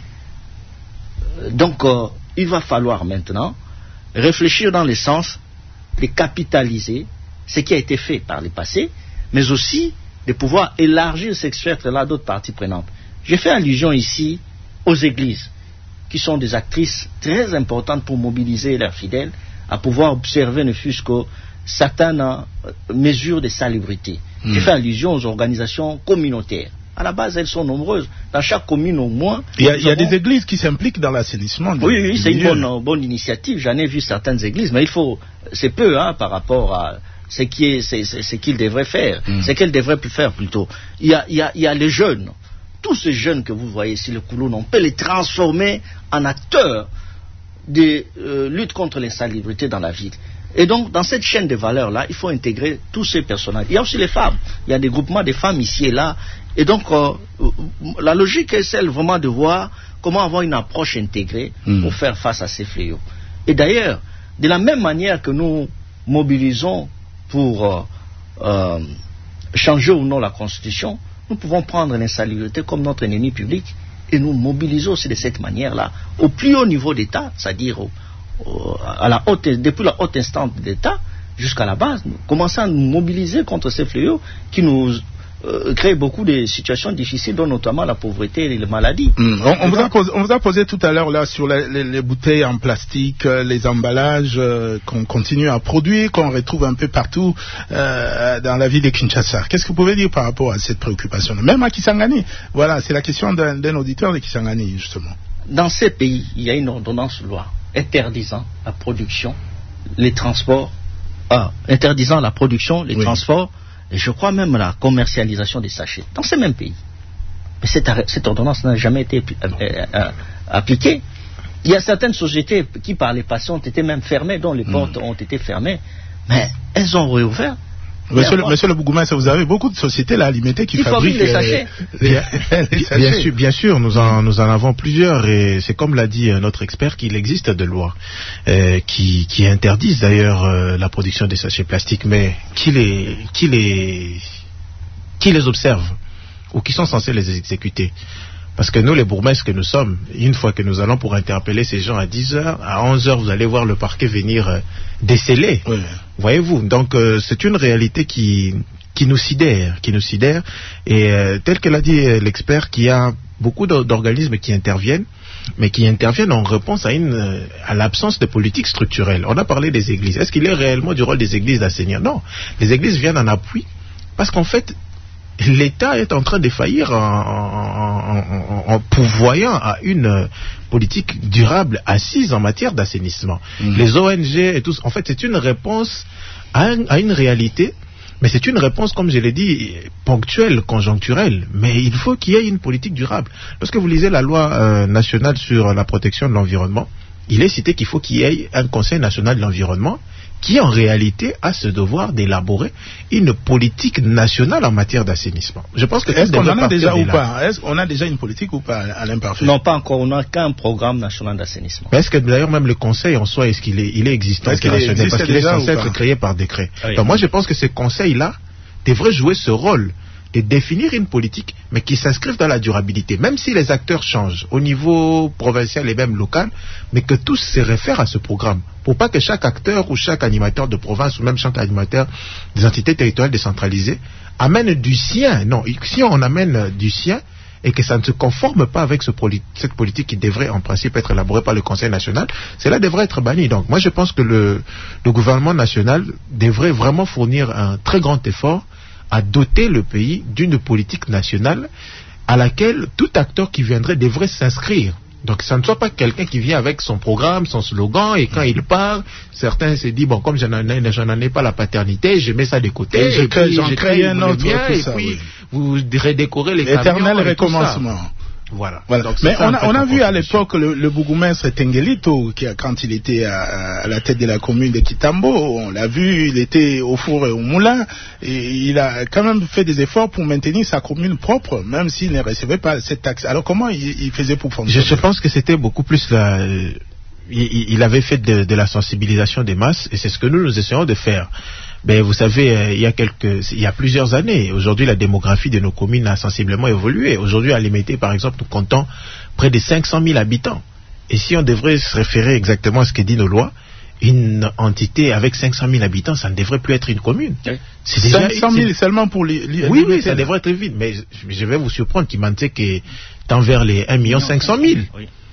Donc euh, il va falloir maintenant réfléchir dans le sens de capitaliser ce qui a été fait par le passé, mais aussi de pouvoir élargir ce spectre-là à d'autres parties prenantes. J'ai fait allusion ici aux églises. qui sont des actrices très importantes pour mobiliser leurs fidèles, à pouvoir observer ne fût-ce que certaines euh, mesures de salubrité. Mmh. Je fais allusion aux organisations communautaires. À la base, elles sont nombreuses. Dans chaque commune, au moins... Il y a, il y a avons... des églises qui s'impliquent dans l'assainissement. Oui, oui, c'est une bonne, bonne initiative. J'en ai vu certaines églises, mais il faut... C'est peu hein, par rapport à ce qui est, c'est, c'est, ce qu'ils devraient faire. Mmh. Ce qu'elles devraient plus faire, plutôt. Il y a, il y a, il y a les jeunes. Tous ces jeunes que vous voyez ici, le Kouloune, on peut les transformer en acteurs de euh, lutte contre l'insalubrité dans la ville. Et donc, dans cette chaîne de valeurs-là, il faut intégrer tous ces personnages. Il y a aussi les femmes. Il y a des groupements de femmes ici et là. Et donc, euh, la logique est celle vraiment de voir comment avoir une approche intégrée mmh. pour faire face à ces fléaux. Et d'ailleurs, de la même manière que nous mobilisons pour euh, euh, changer ou non la Constitution, nous pouvons prendre l'insalubrité comme notre ennemi public et nous mobiliser aussi de cette manière-là, au plus haut niveau d'État, c'est-à-dire au, au, à la haute, depuis la haute instance d'État jusqu'à la base, nous commençons à nous mobiliser contre ces fléaux qui nous euh, créent beaucoup de situations difficiles, dont notamment la pauvreté et les maladies. Mmh. On, on, vous a posé, on vous a posé tout à l'heure là sur les, les, les bouteilles en plastique, les emballages euh, qu'on continue à produire, qu'on retrouve un peu partout euh, dans la ville de Kinshasa. Qu'est-ce que vous pouvez dire par rapport à cette préoccupation? Même à Kisangani, voilà, c'est la question d'un, d'un auditeur de Kisangani justement. Dans ces pays, il y a une ordonnance loi interdisant la production, les transports, ah, interdisant la production, les oui. transports, et je crois même la commercialisation des sachets. Dans ces mêmes pays. Mais cette, cette ordonnance n'a jamais été euh, euh, appliquée. Il y a certaines sociétés qui, par les passés, ont été même fermées, dont les portes mmh. ont été fermées, mais elles ont réouvert. Monsieur, le, monsieur le Bougoumès, vous avez beaucoup de sociétés là alimentées qui fabriquent les sachets. Les, les, les sachets. Bien sûr, bien sûr, nous en, nous en avons plusieurs et c'est comme l'a dit notre expert qu'il existe des lois euh, qui, qui interdisent d'ailleurs euh, la production des sachets plastiques, mais qui les, qui les, qui les observe ou qui sont censés les exécuter. Parce que nous, les bourgmestres que nous sommes, une fois que nous allons pour interpeller ces gens à dix heures, à onze heures, vous allez voir le parquet venir euh, déceler. Oui. Voyez-vous, donc euh, c'est une réalité qui, qui nous sidère, qui nous sidère. Et euh, tel que l'a dit euh, l'expert, qu'il y a beaucoup d'organismes qui interviennent, mais qui interviennent en réponse à, une, euh, à l'absence de politique structurelle. On a parlé des églises. Est-ce qu'il est réellement du rôle des églises d'assainir? Non. Les églises viennent en appui parce qu'en fait, l'État est en train de faillir en, en, en, en pourvoyant à une politique durable assise en matière d'assainissement. Mmh. Les O N G et tout, en fait, c'est une réponse à, un, à une réalité, mais c'est une réponse, comme je l'ai dit, ponctuelle, conjoncturelle. Mais il faut qu'il y ait une politique durable. Lorsque vous lisez la loi euh, nationale sur la protection de l'environnement, il est cité qu'il faut qu'il y ait un Conseil national de l'environnement qui en réalité a ce devoir d'élaborer une politique nationale en matière d'assainissement. Je pense que est-ce qu'on en a déjà ou pas? Est-ce qu'on a déjà une politique ou pas à l'imparfait? Non, pas encore. On n'a qu'un programme national d'assainissement. Mais est-ce que d'ailleurs même le Conseil en soi, est-ce qu'il est, il est existant, est-ce qu'il est, parce qu'il est censé être créé par décret. Oui. Donc moi je pense que ce Conseil-là devrait jouer ce rôle de définir une politique, mais qui s'inscrive dans la durabilité, même si les acteurs changent au niveau provincial et même local, mais que tous se réfèrent à ce programme, pour pas que chaque acteur ou chaque animateur de province ou même chaque animateur des entités territoriales décentralisées amène du sien. Non, si on amène du sien et que ça ne se conforme pas avec ce poli- cette politique qui devrait en principe être élaborée par le Conseil national, cela devrait être banni. Donc moi je pense que le, le gouvernement national devrait vraiment fournir un très grand effort à doter le pays d'une politique nationale à laquelle tout acteur qui viendrait devrait s'inscrire. Donc ça ne soit pas quelqu'un qui vient avec son programme, son slogan, et quand il part, certains se disent, bon, comme je n'en ai, je n'en ai pas la paternité, je mets ça de côté, et, et puis j'en crée un autre, mien, et ça, puis oui. vous redécorez les éternel recommencement. Voilà. voilà. Mais on a, on a vu à l'époque le, le bourgmestre Tengelito, qui a, quand il était à, à la tête de la commune de Kitambo, on l'a vu, il était au four et au moulin, et il a quand même fait des efforts pour maintenir sa commune propre, même s'il ne recevait pas cette taxe. Alors comment il, il faisait pour fonctionner? Je, je pense que c'était beaucoup plus la... Euh, il, il avait fait de, de la sensibilisation des masses, et c'est ce que nous, nous essayons de faire. Ben, vous savez, euh, il y a quelques, il y a plusieurs années, aujourd'hui, la démographie de nos communes a sensiblement évolué. Aujourd'hui, à Limité, par exemple, nous comptons près de cinq cent mille habitants. Et si on devrait se référer exactement à ce que dit nos lois, une entité avec cinq cent mille habitants, ça ne devrait plus être une commune. Oui. C'est déjà, cinq cent mille seulement pour les, les oui, oui, ça devrait être vite. Mais je vais vous surprendre qu'il m'en dit que tant vers les un million cinq cent mille. Oui.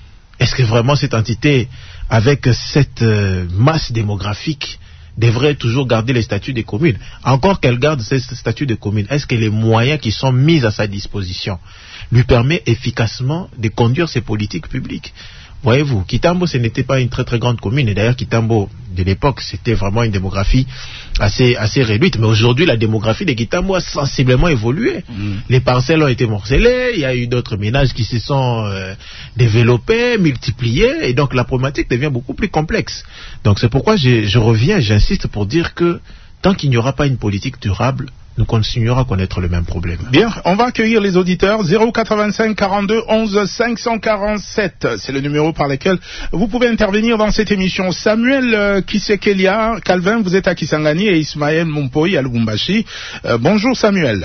est-ce que vraiment cette entité, avec cette euh, masse démographique, devrait toujours garder les statuts des communes? Encore qu'elle garde ces statuts de communes, est-ce que les moyens qui sont mis à sa disposition lui permettent efficacement de conduire ses politiques publiques? Voyez-vous, Kitambo, ce n'était pas une très très grande commune, et d'ailleurs Kitambo de l'époque, c'était vraiment une démographie assez assez réduite, mais aujourd'hui la démographie de Kitambo a sensiblement évolué. Mm. Les parcelles ont été morcelées, il y a eu d'autres ménages qui se sont euh, développés, multipliés, et donc la problématique devient beaucoup plus complexe. Donc c'est pourquoi je, je reviens, j'insiste pour dire que tant qu'il n'y aura pas une politique durable, nous continuerons à connaître le même problème. Bien, on va accueillir les auditeurs. Zéro quatre-vingt-cinq quarante-deux onze cinq cent quarante-sept, c'est le numéro par lequel vous pouvez intervenir dans cette émission. Samuel euh, Kisekelia, Calvin, vous êtes à Kisangani, et Ismaël Mompoi à Lubumbashi. Euh, bonjour Samuel.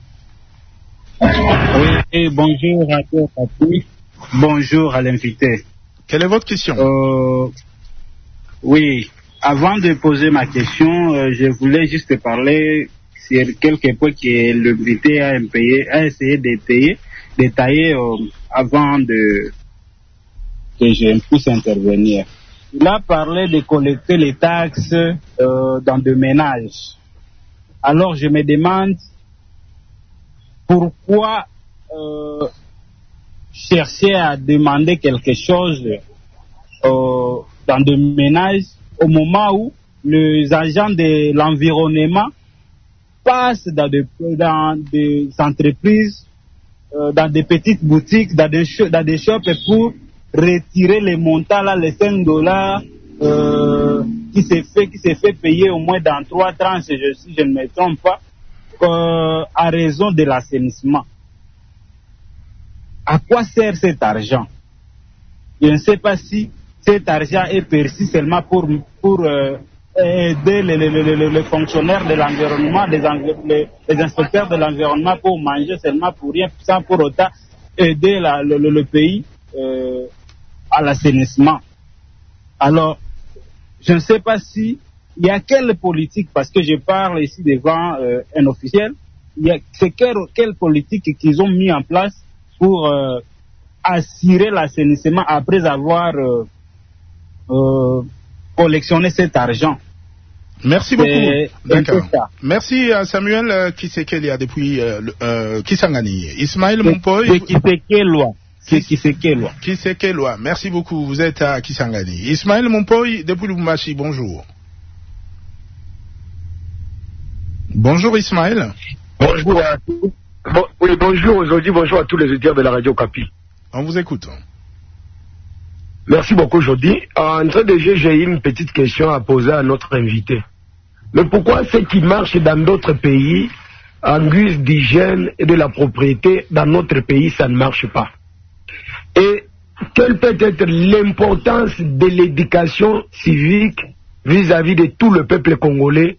Oui, bonjour à tous. Bonjour à l'invité. Quelle est votre question? euh, Oui, avant de poser ma question, euh, je voulais juste parler sur quelques points que l'invité a, a essayé d'étayer, détailler euh, avant de que je puisse intervenir. Il a parlé de collecter les taxes euh, dans des ménages. Alors je me demande pourquoi euh, chercher à demander quelque chose euh, dans des ménages au moment où les agents de l'environnement passent dans des, dans des entreprises, euh, dans des petites boutiques, dans des, dans des shops pour retirer les montants là, les cinq dollars euh, qui s'est fait, qui s'est fait payer au moins dans trois tranches, je, si je ne me trompe pas, euh, à raison de l'assainissement. À quoi sert cet argent? Je ne sais pas si cet argent est perçu seulement pour, pour euh, aider les, les, les, les fonctionnaires de l'environnement, les, les, les inspecteurs de l'environnement pour manger seulement pour rien, sans pour autant aider la, le, le, le pays euh, à l'assainissement. Alors, je ne sais pas si il y a quelle politique, parce que je parle ici devant euh, un officiel, il y a, c'est quelle, quelle politique qu'ils ont mis en place pour euh, assurer l'assainissement après avoir euh, euh, collectionné cet argent. Merci beaucoup. D'accord. Merci à Samuel euh, Kisekelia depuis euh, euh, Kisangani. Ismaël Mompoi. Kisekeloa. Kisekeloa. Kisekeloa. Merci beaucoup. Vous êtes à Kisangani. Ismaël Mompoi depuis Lubumbashi. Bonjour. Bonjour Ismaël. Bonjour à tous. Bon, oui, bonjour aujourd'hui, bonjour à tous les auditeurs de la radio Capi. On vous écoute. Merci beaucoup aujourd'hui. En train de jeu, j'ai une petite question à poser à notre invité. Mais pourquoi ce qui marche dans d'autres pays, en guise d'hygiène et de la propriété, dans notre pays, ça ne marche pas? Et quelle peut être l'importance de l'éducation civique vis-à-vis de tout le peuple congolais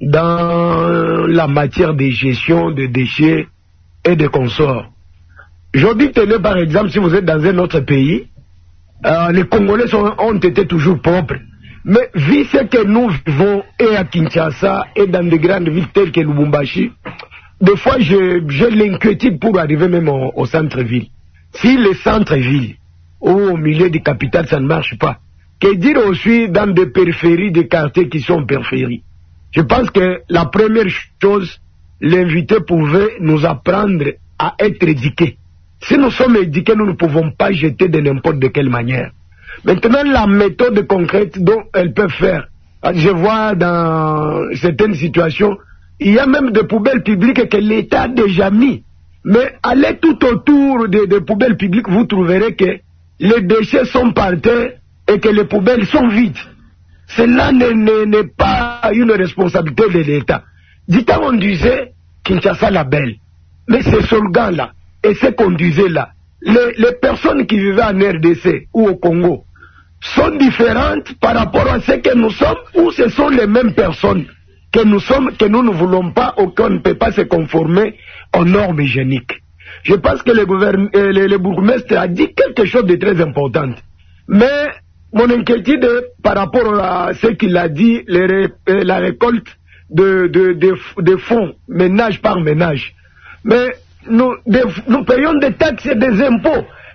dans la matière de gestion de déchets et de consorts? Je dis, tenez par exemple, si vous êtes dans un autre pays, euh, les Congolais sont, ont été toujours propres. Mais vu ce que nous vivons et à Kinshasa et dans de grandes villes telles que Lubumbashi, des fois j'ai l'inquiétude pour arriver même au, au centre-ville. Si les centres-villes ou au milieu des capitales ça ne marche pas, que dire aussi dans des périphéries, des quartiers qui sont périphéries? Je pense que la première chose, l'invité pouvait nous apprendre à être éduqués. Si nous sommes éduqués, nous ne pouvons pas jeter de n'importe de quelle manière. Maintenant, la méthode concrète dont elles peuvent faire, je vois dans certaines situations, il y a même des poubelles publiques que l'État a déjà mis. Mais allez tout autour des, des poubelles publiques, vous trouverez que les déchets sont par terre et que les poubelles sont vides. Cela n'est pas une responsabilité de l'État. Dites on disait Kinshasa la belle. Mais ces slogans-là et ces qu'on disait là, les, les personnes qui vivaient en R D C ou au Congo sont différentes par rapport à ce que nous sommes, ou ce sont les mêmes personnes que nous sommes, que nous ne voulons pas ou qu'on ne peut pas se conformer aux normes hygiéniques. Je pense que le, euh, le, le bourgmestre a dit quelque chose de très important. Mais mon inquiétude est par rapport à ce qu'il a dit, les, euh, la récolte de, de, de, de fonds, ménage par ménage. Mais nous, de, nous payons des taxes et des impôts.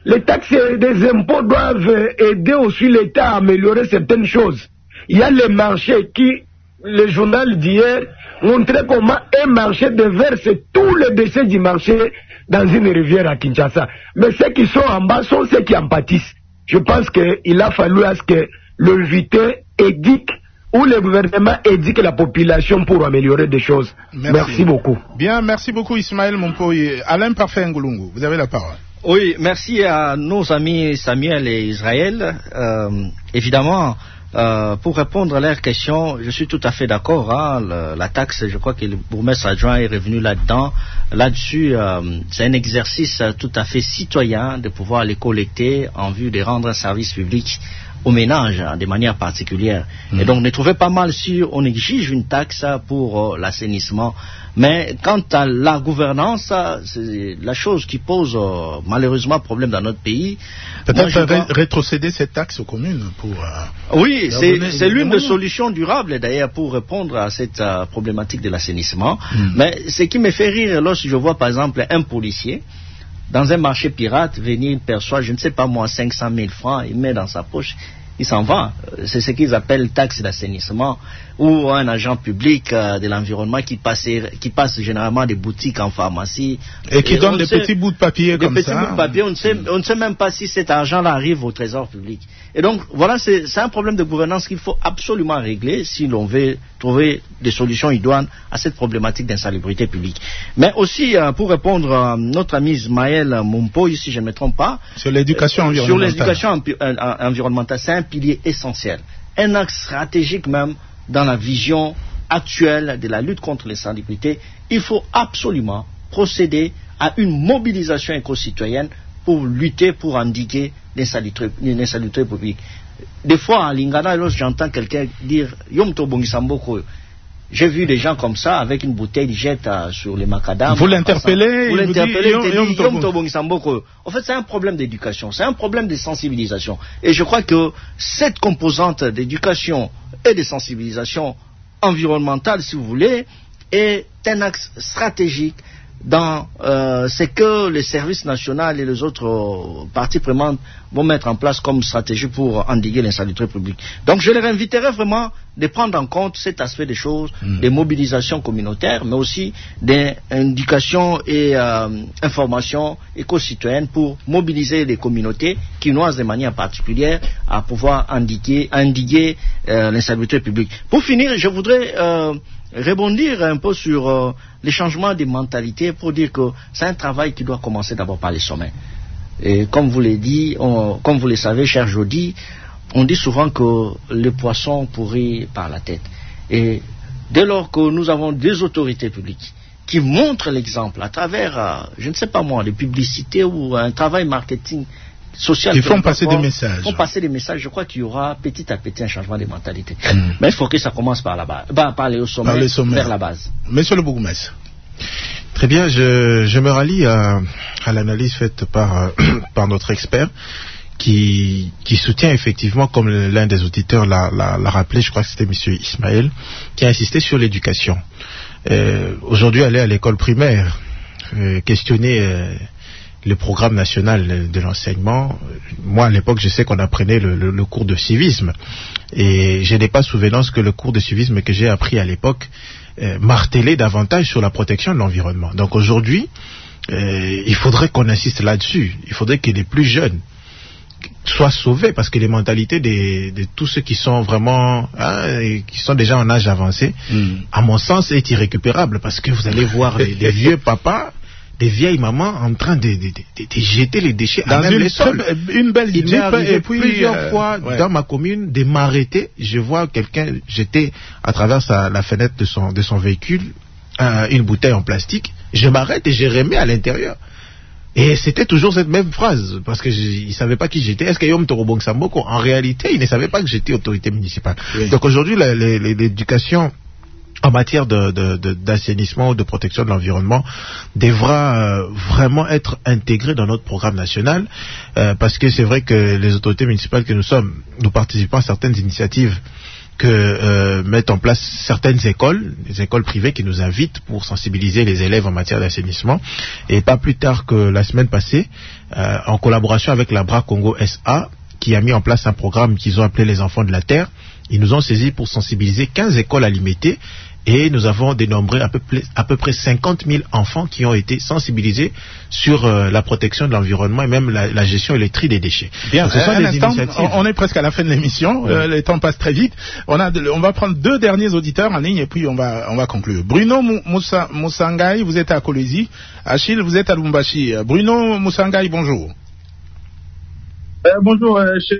les taxes et les impôts doivent aider aussi l'État à améliorer certaines choses. Il y a les marchés qui, le journal d'hier, montrait comment un marché déverse tous les déchets du marché dans une rivière à Kinshasa. Mais ceux qui sont en bas sont ceux qui en pâtissent. Je pense qu'il a fallu à ce que l'invité éduque ou le gouvernement éduque la population pour améliorer des choses. Merci, merci beaucoup. Bien, merci beaucoup Ismaël Mompoye. Alain Parfait Ngulungu, vous avez la parole. Oui, merci à nos amis Samuel et Israël. Euh, évidemment, euh, pour répondre à leurs questions, je suis tout à fait d'accord. Hein, le, la taxe, je crois que le bourgmestre adjoint est revenu là-dedans. Là-dessus, euh, c'est un exercice tout à fait citoyen de pouvoir les collecter en vue de rendre un service public aux ménages hein, de manière particulière. Mmh. Et donc, ne trouvez pas mal si on exige une taxe pour euh, l'assainissement. Mais quant à la gouvernance, c'est la chose qui pose euh, malheureusement problème dans notre pays. Peut-être ré rétrocéder cette taxe aux communes pour... Euh, oui, c'est l'une des solutions durables d'ailleurs pour répondre à cette euh, problématique de l'assainissement. Mmh. Mais ce qui me fait rire lorsque je vois par exemple un policier dans un marché pirate, venir, il perçoit, je ne sais pas moi, cinq cent mille francs, il met dans sa poche, il s'en va. C'est ce qu'ils appellent taxe d'assainissement. Ou un agent public euh, de l'environnement qui passe, qui passe généralement des boutiques en pharmacie. Et qui et donne des sait, petits bouts de papier comme ça. Des petits bouts de papier, on ne sait, on ne sait même pas si cet argent-là arrive au trésor public. Et donc, voilà, c'est un problème de gouvernance qu'il faut absolument régler si l'on veut trouver des solutions idoines à cette problématique d'insalubrité publique. Mais aussi, euh, pour répondre à notre ami Ismaël Mompoye, si je ne me trompe pas, sur l'éducation euh, environnementale. Sur l'éducation euh, environnementale, c'est un pilier essentiel, un axe stratégique même dans la vision actuelle de la lutte contre l'insalubrité. Il faut absolument procéder à une mobilisation éco-citoyenne pour lutter, pour endiguer l'insalubrité publique. Des fois, à Lingala, lorsque j'entends quelqu'un dire « Yom to bongisamboko », j'ai vu des gens comme ça, avec une bouteille, ils jettent euh, sur les macadams. Vous l'interpellez, vous l'interpellez, il dit « Yom to bongisamboko ». En fait, c'est un problème d'éducation, c'est un problème de sensibilisation. Et je crois que cette composante d'éducation et de sensibilisation environnementale, si vous voulez, est un axe stratégique dans euh, ce que les services nationaux et les autres euh, parties prenantes vont mettre en place comme stratégie pour endiguer l'insalubrité publique. Donc je les inviterai vraiment de prendre en compte cet aspect des choses, mmh. des mobilisations communautaires, mais aussi des indications et euh, informations éco-citoyennes pour mobiliser les communautés quinoises de manière particulière à pouvoir endiguer, endiguer euh, l'insalubrité publique. Pour finir, je voudrais euh, rebondir un peu sur euh, les changements de mentalité pour dire que c'est un travail qui doit commencer d'abord par les sommets. Et comme vous l'avez dit, on, comme vous le savez, cher Jody, on dit souvent que le poisson pourrit par la tête. Et dès lors que nous avons des autorités publiques qui montrent l'exemple à travers, euh, je ne sais pas moi, des publicités ou un travail marketing social. Ils font passer des messages. Ils font passer des messages. Je crois qu'il y aura petit à petit un changement de mentalité. Mmh. Mais il faut que ça commence par la base, bah, par les sommets, par les sommets, vers la base. Monsieur le bourgmestre. Très bien, je, je me rallie à, à l'analyse faite par, par notre expert qui, qui soutient effectivement, comme l'un des auditeurs l'a rappelé, je crois que c'était monsieur Ismaël, qui a insisté sur l'éducation. Euh, Aujourd'hui, aller à l'école primaire, euh, questionner euh, le programme national de l'enseignement. Moi, à l'époque, je sais qu'on apprenait le, le, le cours de civisme. Et je n'ai pas souvenance que le cours de civisme que j'ai appris à l'époque euh, martelait davantage sur la protection de l'environnement. Donc aujourd'hui, euh, il faudrait qu'on insiste là-dessus. Il faudrait que les plus jeunes soient sauvés, parce que les mentalités de, de tous ceux qui sont vraiment, hein, qui sont déjà en âge avancé, mm. à mon sens, est irrécupérable. Parce que vous allez voir des, des vieux papas, des vieilles mamans en train de, de, de, de jeter les déchets dans à même une, les sols. Une belle Il m'est arrivé et puis, plusieurs euh, fois ouais. dans ma commune de m'arrêter. Je vois quelqu'un jeter à travers sa, la fenêtre de son, de son véhicule euh, une bouteille en plastique. Je m'arrête et je remets à l'intérieur. Et c'était toujours cette même phrase, parce qu'il ne savait pas qui j'étais. Est-ce que Yom Torobong Samboko, en réalité, il ne savait pas que j'étais autorité municipale. Oui. Donc aujourd'hui, l'éducation en matière d'assainissement de, de, de, ou de protection de l'environnement devra euh, vraiment être intégrée dans notre programme national, euh, parce que c'est vrai que les autorités municipales que nous sommes, nous participons à certaines initiatives que euh, mettent en place certaines écoles, des écoles privées qui nous invitent pour sensibiliser les élèves en matière d'assainissement. Et pas plus tard que la semaine passée, euh, en collaboration avec la Bras Congo S A, qui a mis en place un programme qu'ils ont appelé les Enfants de la Terre, ils nous ont saisis pour sensibiliser quinze écoles à Limete. Et nous avons dénombré à peu, à peu près cinquante mille enfants qui ont été sensibilisés sur euh, la protection de l'environnement et même la, la gestion électrique des déchets. Bien, donc, ce sont un des instant, initiatives. on est presque à la fin de l'émission, ouais. euh, le temps passe très vite. On, a de, on va prendre deux derniers auditeurs en ligne et puis on va, on va conclure. Bruno Moussa, Moussangai, vous êtes à Kolwezi. Achille, vous êtes à Lubumbashi. Bruno Moussangai, bonjour. Euh, bonjour, euh, chef.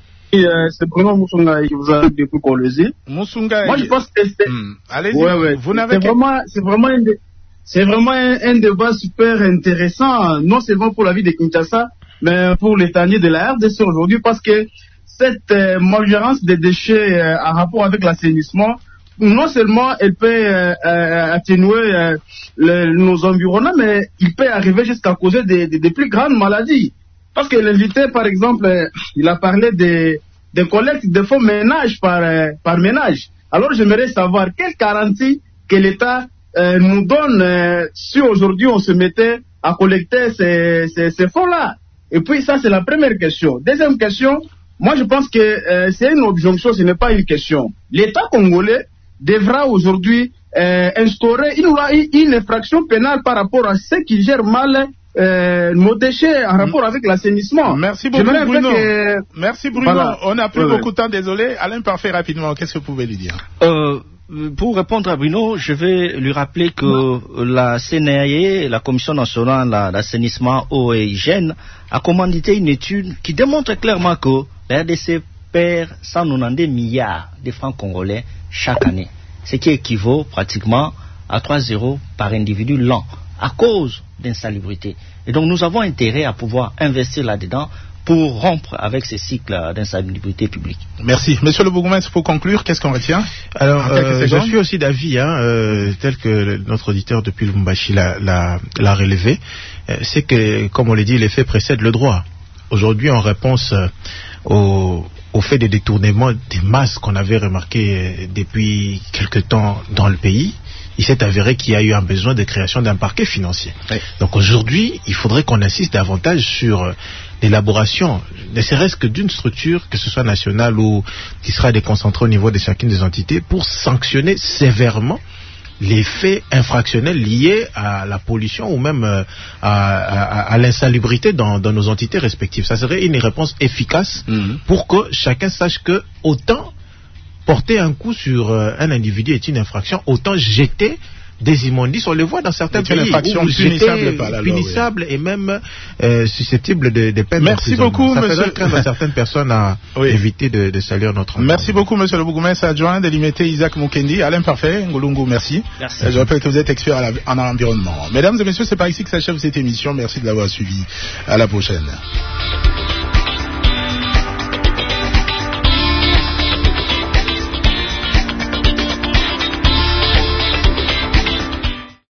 Euh, c'est Bruno Moussangai qui vous a depuis Kolwezi. Moussangai. Moi, je pense que c'est. Hmm. Allez-y. Ouais, ouais. Vous n'avez c'est, vraiment, c'est vraiment, un, dé... c'est vraiment un, un débat super intéressant, non seulement pour la vie de Kinshasa, mais pour l'étendue de la R D C aujourd'hui, parce que cette euh, majorance des déchets euh, en rapport avec l'assainissement, non seulement elle peut euh, euh, atténuer euh, le, nos environnements, mais il peut arriver jusqu'à causer des, des, des plus grandes maladies. Parce que l'invité, par exemple, euh, il a parlé des, des collectes de fonds ménage par, euh, par ménage. Alors j'aimerais savoir quelle garantie que l'État euh, nous donne euh, si aujourd'hui on se mettait à collecter ces, ces, ces fonds-là. Et puis ça, c'est la première question. Deuxième question, moi je pense que euh, c'est une objonction, ce n'est pas une question. L'État congolais devra aujourd'hui euh, instaurer une, une infraction pénale par rapport à ceux qui gèrent mal Euh, nos déchets en rapport avec l'assainissement. Merci beaucoup, Bruno. Que... Merci, Bruno. Voilà. On n'a plus ouais, beaucoup de ouais. temps, désolé. Alain Parfait, rapidement, qu'est-ce que vous pouvez lui dire? euh, Pour répondre à Bruno, je vais lui rappeler que ouais. la C N A E, la Commission nationale d'assainissement, eau et hygiène, a commandité une étude qui démontre clairement que la R D C perd cent quatre-vingt-dix milliards de francs congolais chaque année, ce qui équivaut pratiquement à trois zéros par individu l'an, à cause d'insalubrité. Et donc nous avons intérêt à pouvoir investir là-dedans pour rompre avec ces cycles d'insalubrité publique. Merci. Monsieur le bourgmestre, pour conclure, qu'est-ce qu'on retient? Alors, euh, je suis aussi d'avis, hein, euh, tel que notre auditeur depuis Lubumbashi l'a, l'a, l'a relevé, euh, c'est que, comme on l'a dit, les faits précèdent le droit. Aujourd'hui, en réponse euh, au, au fait des détournements des masses qu'on avait remarqué euh, depuis quelque temps dans le pays, il s'est avéré qu'il y a eu un besoin de création d'un parquet financier. Oui. Donc aujourd'hui, il faudrait qu'on insiste davantage sur l'élaboration, ne serait-ce que d'une structure, que ce soit nationale ou qui sera déconcentrée au niveau de chacune des entités, pour sanctionner sévèrement les faits infractionnels liés à la pollution ou même à, à, à l'insalubrité dans, dans nos entités respectives. Ça serait une réponse efficace mmh. pour que chacun sache que autant porter un coup sur euh, un individu est une infraction, autant jeter des immondices, on le voit dans certains pays, une infraction punissable par la loi, punissable oui. et même euh, susceptible de, de peine. Merci beaucoup, ça monsieur. Ça craindre à certaines personnes à oui. éviter de, de salir notre. Merci beaucoup, monsieur le bourgmestre adjoint de Limete, Isaac Mukendi. Alain Parfait, Ngolungu, merci. Merci. Je rappelle que vous êtes expert en environnement. Mesdames et messieurs, c'est par ici que s'achève cette émission. Merci de l'avoir suivi. À la prochaine.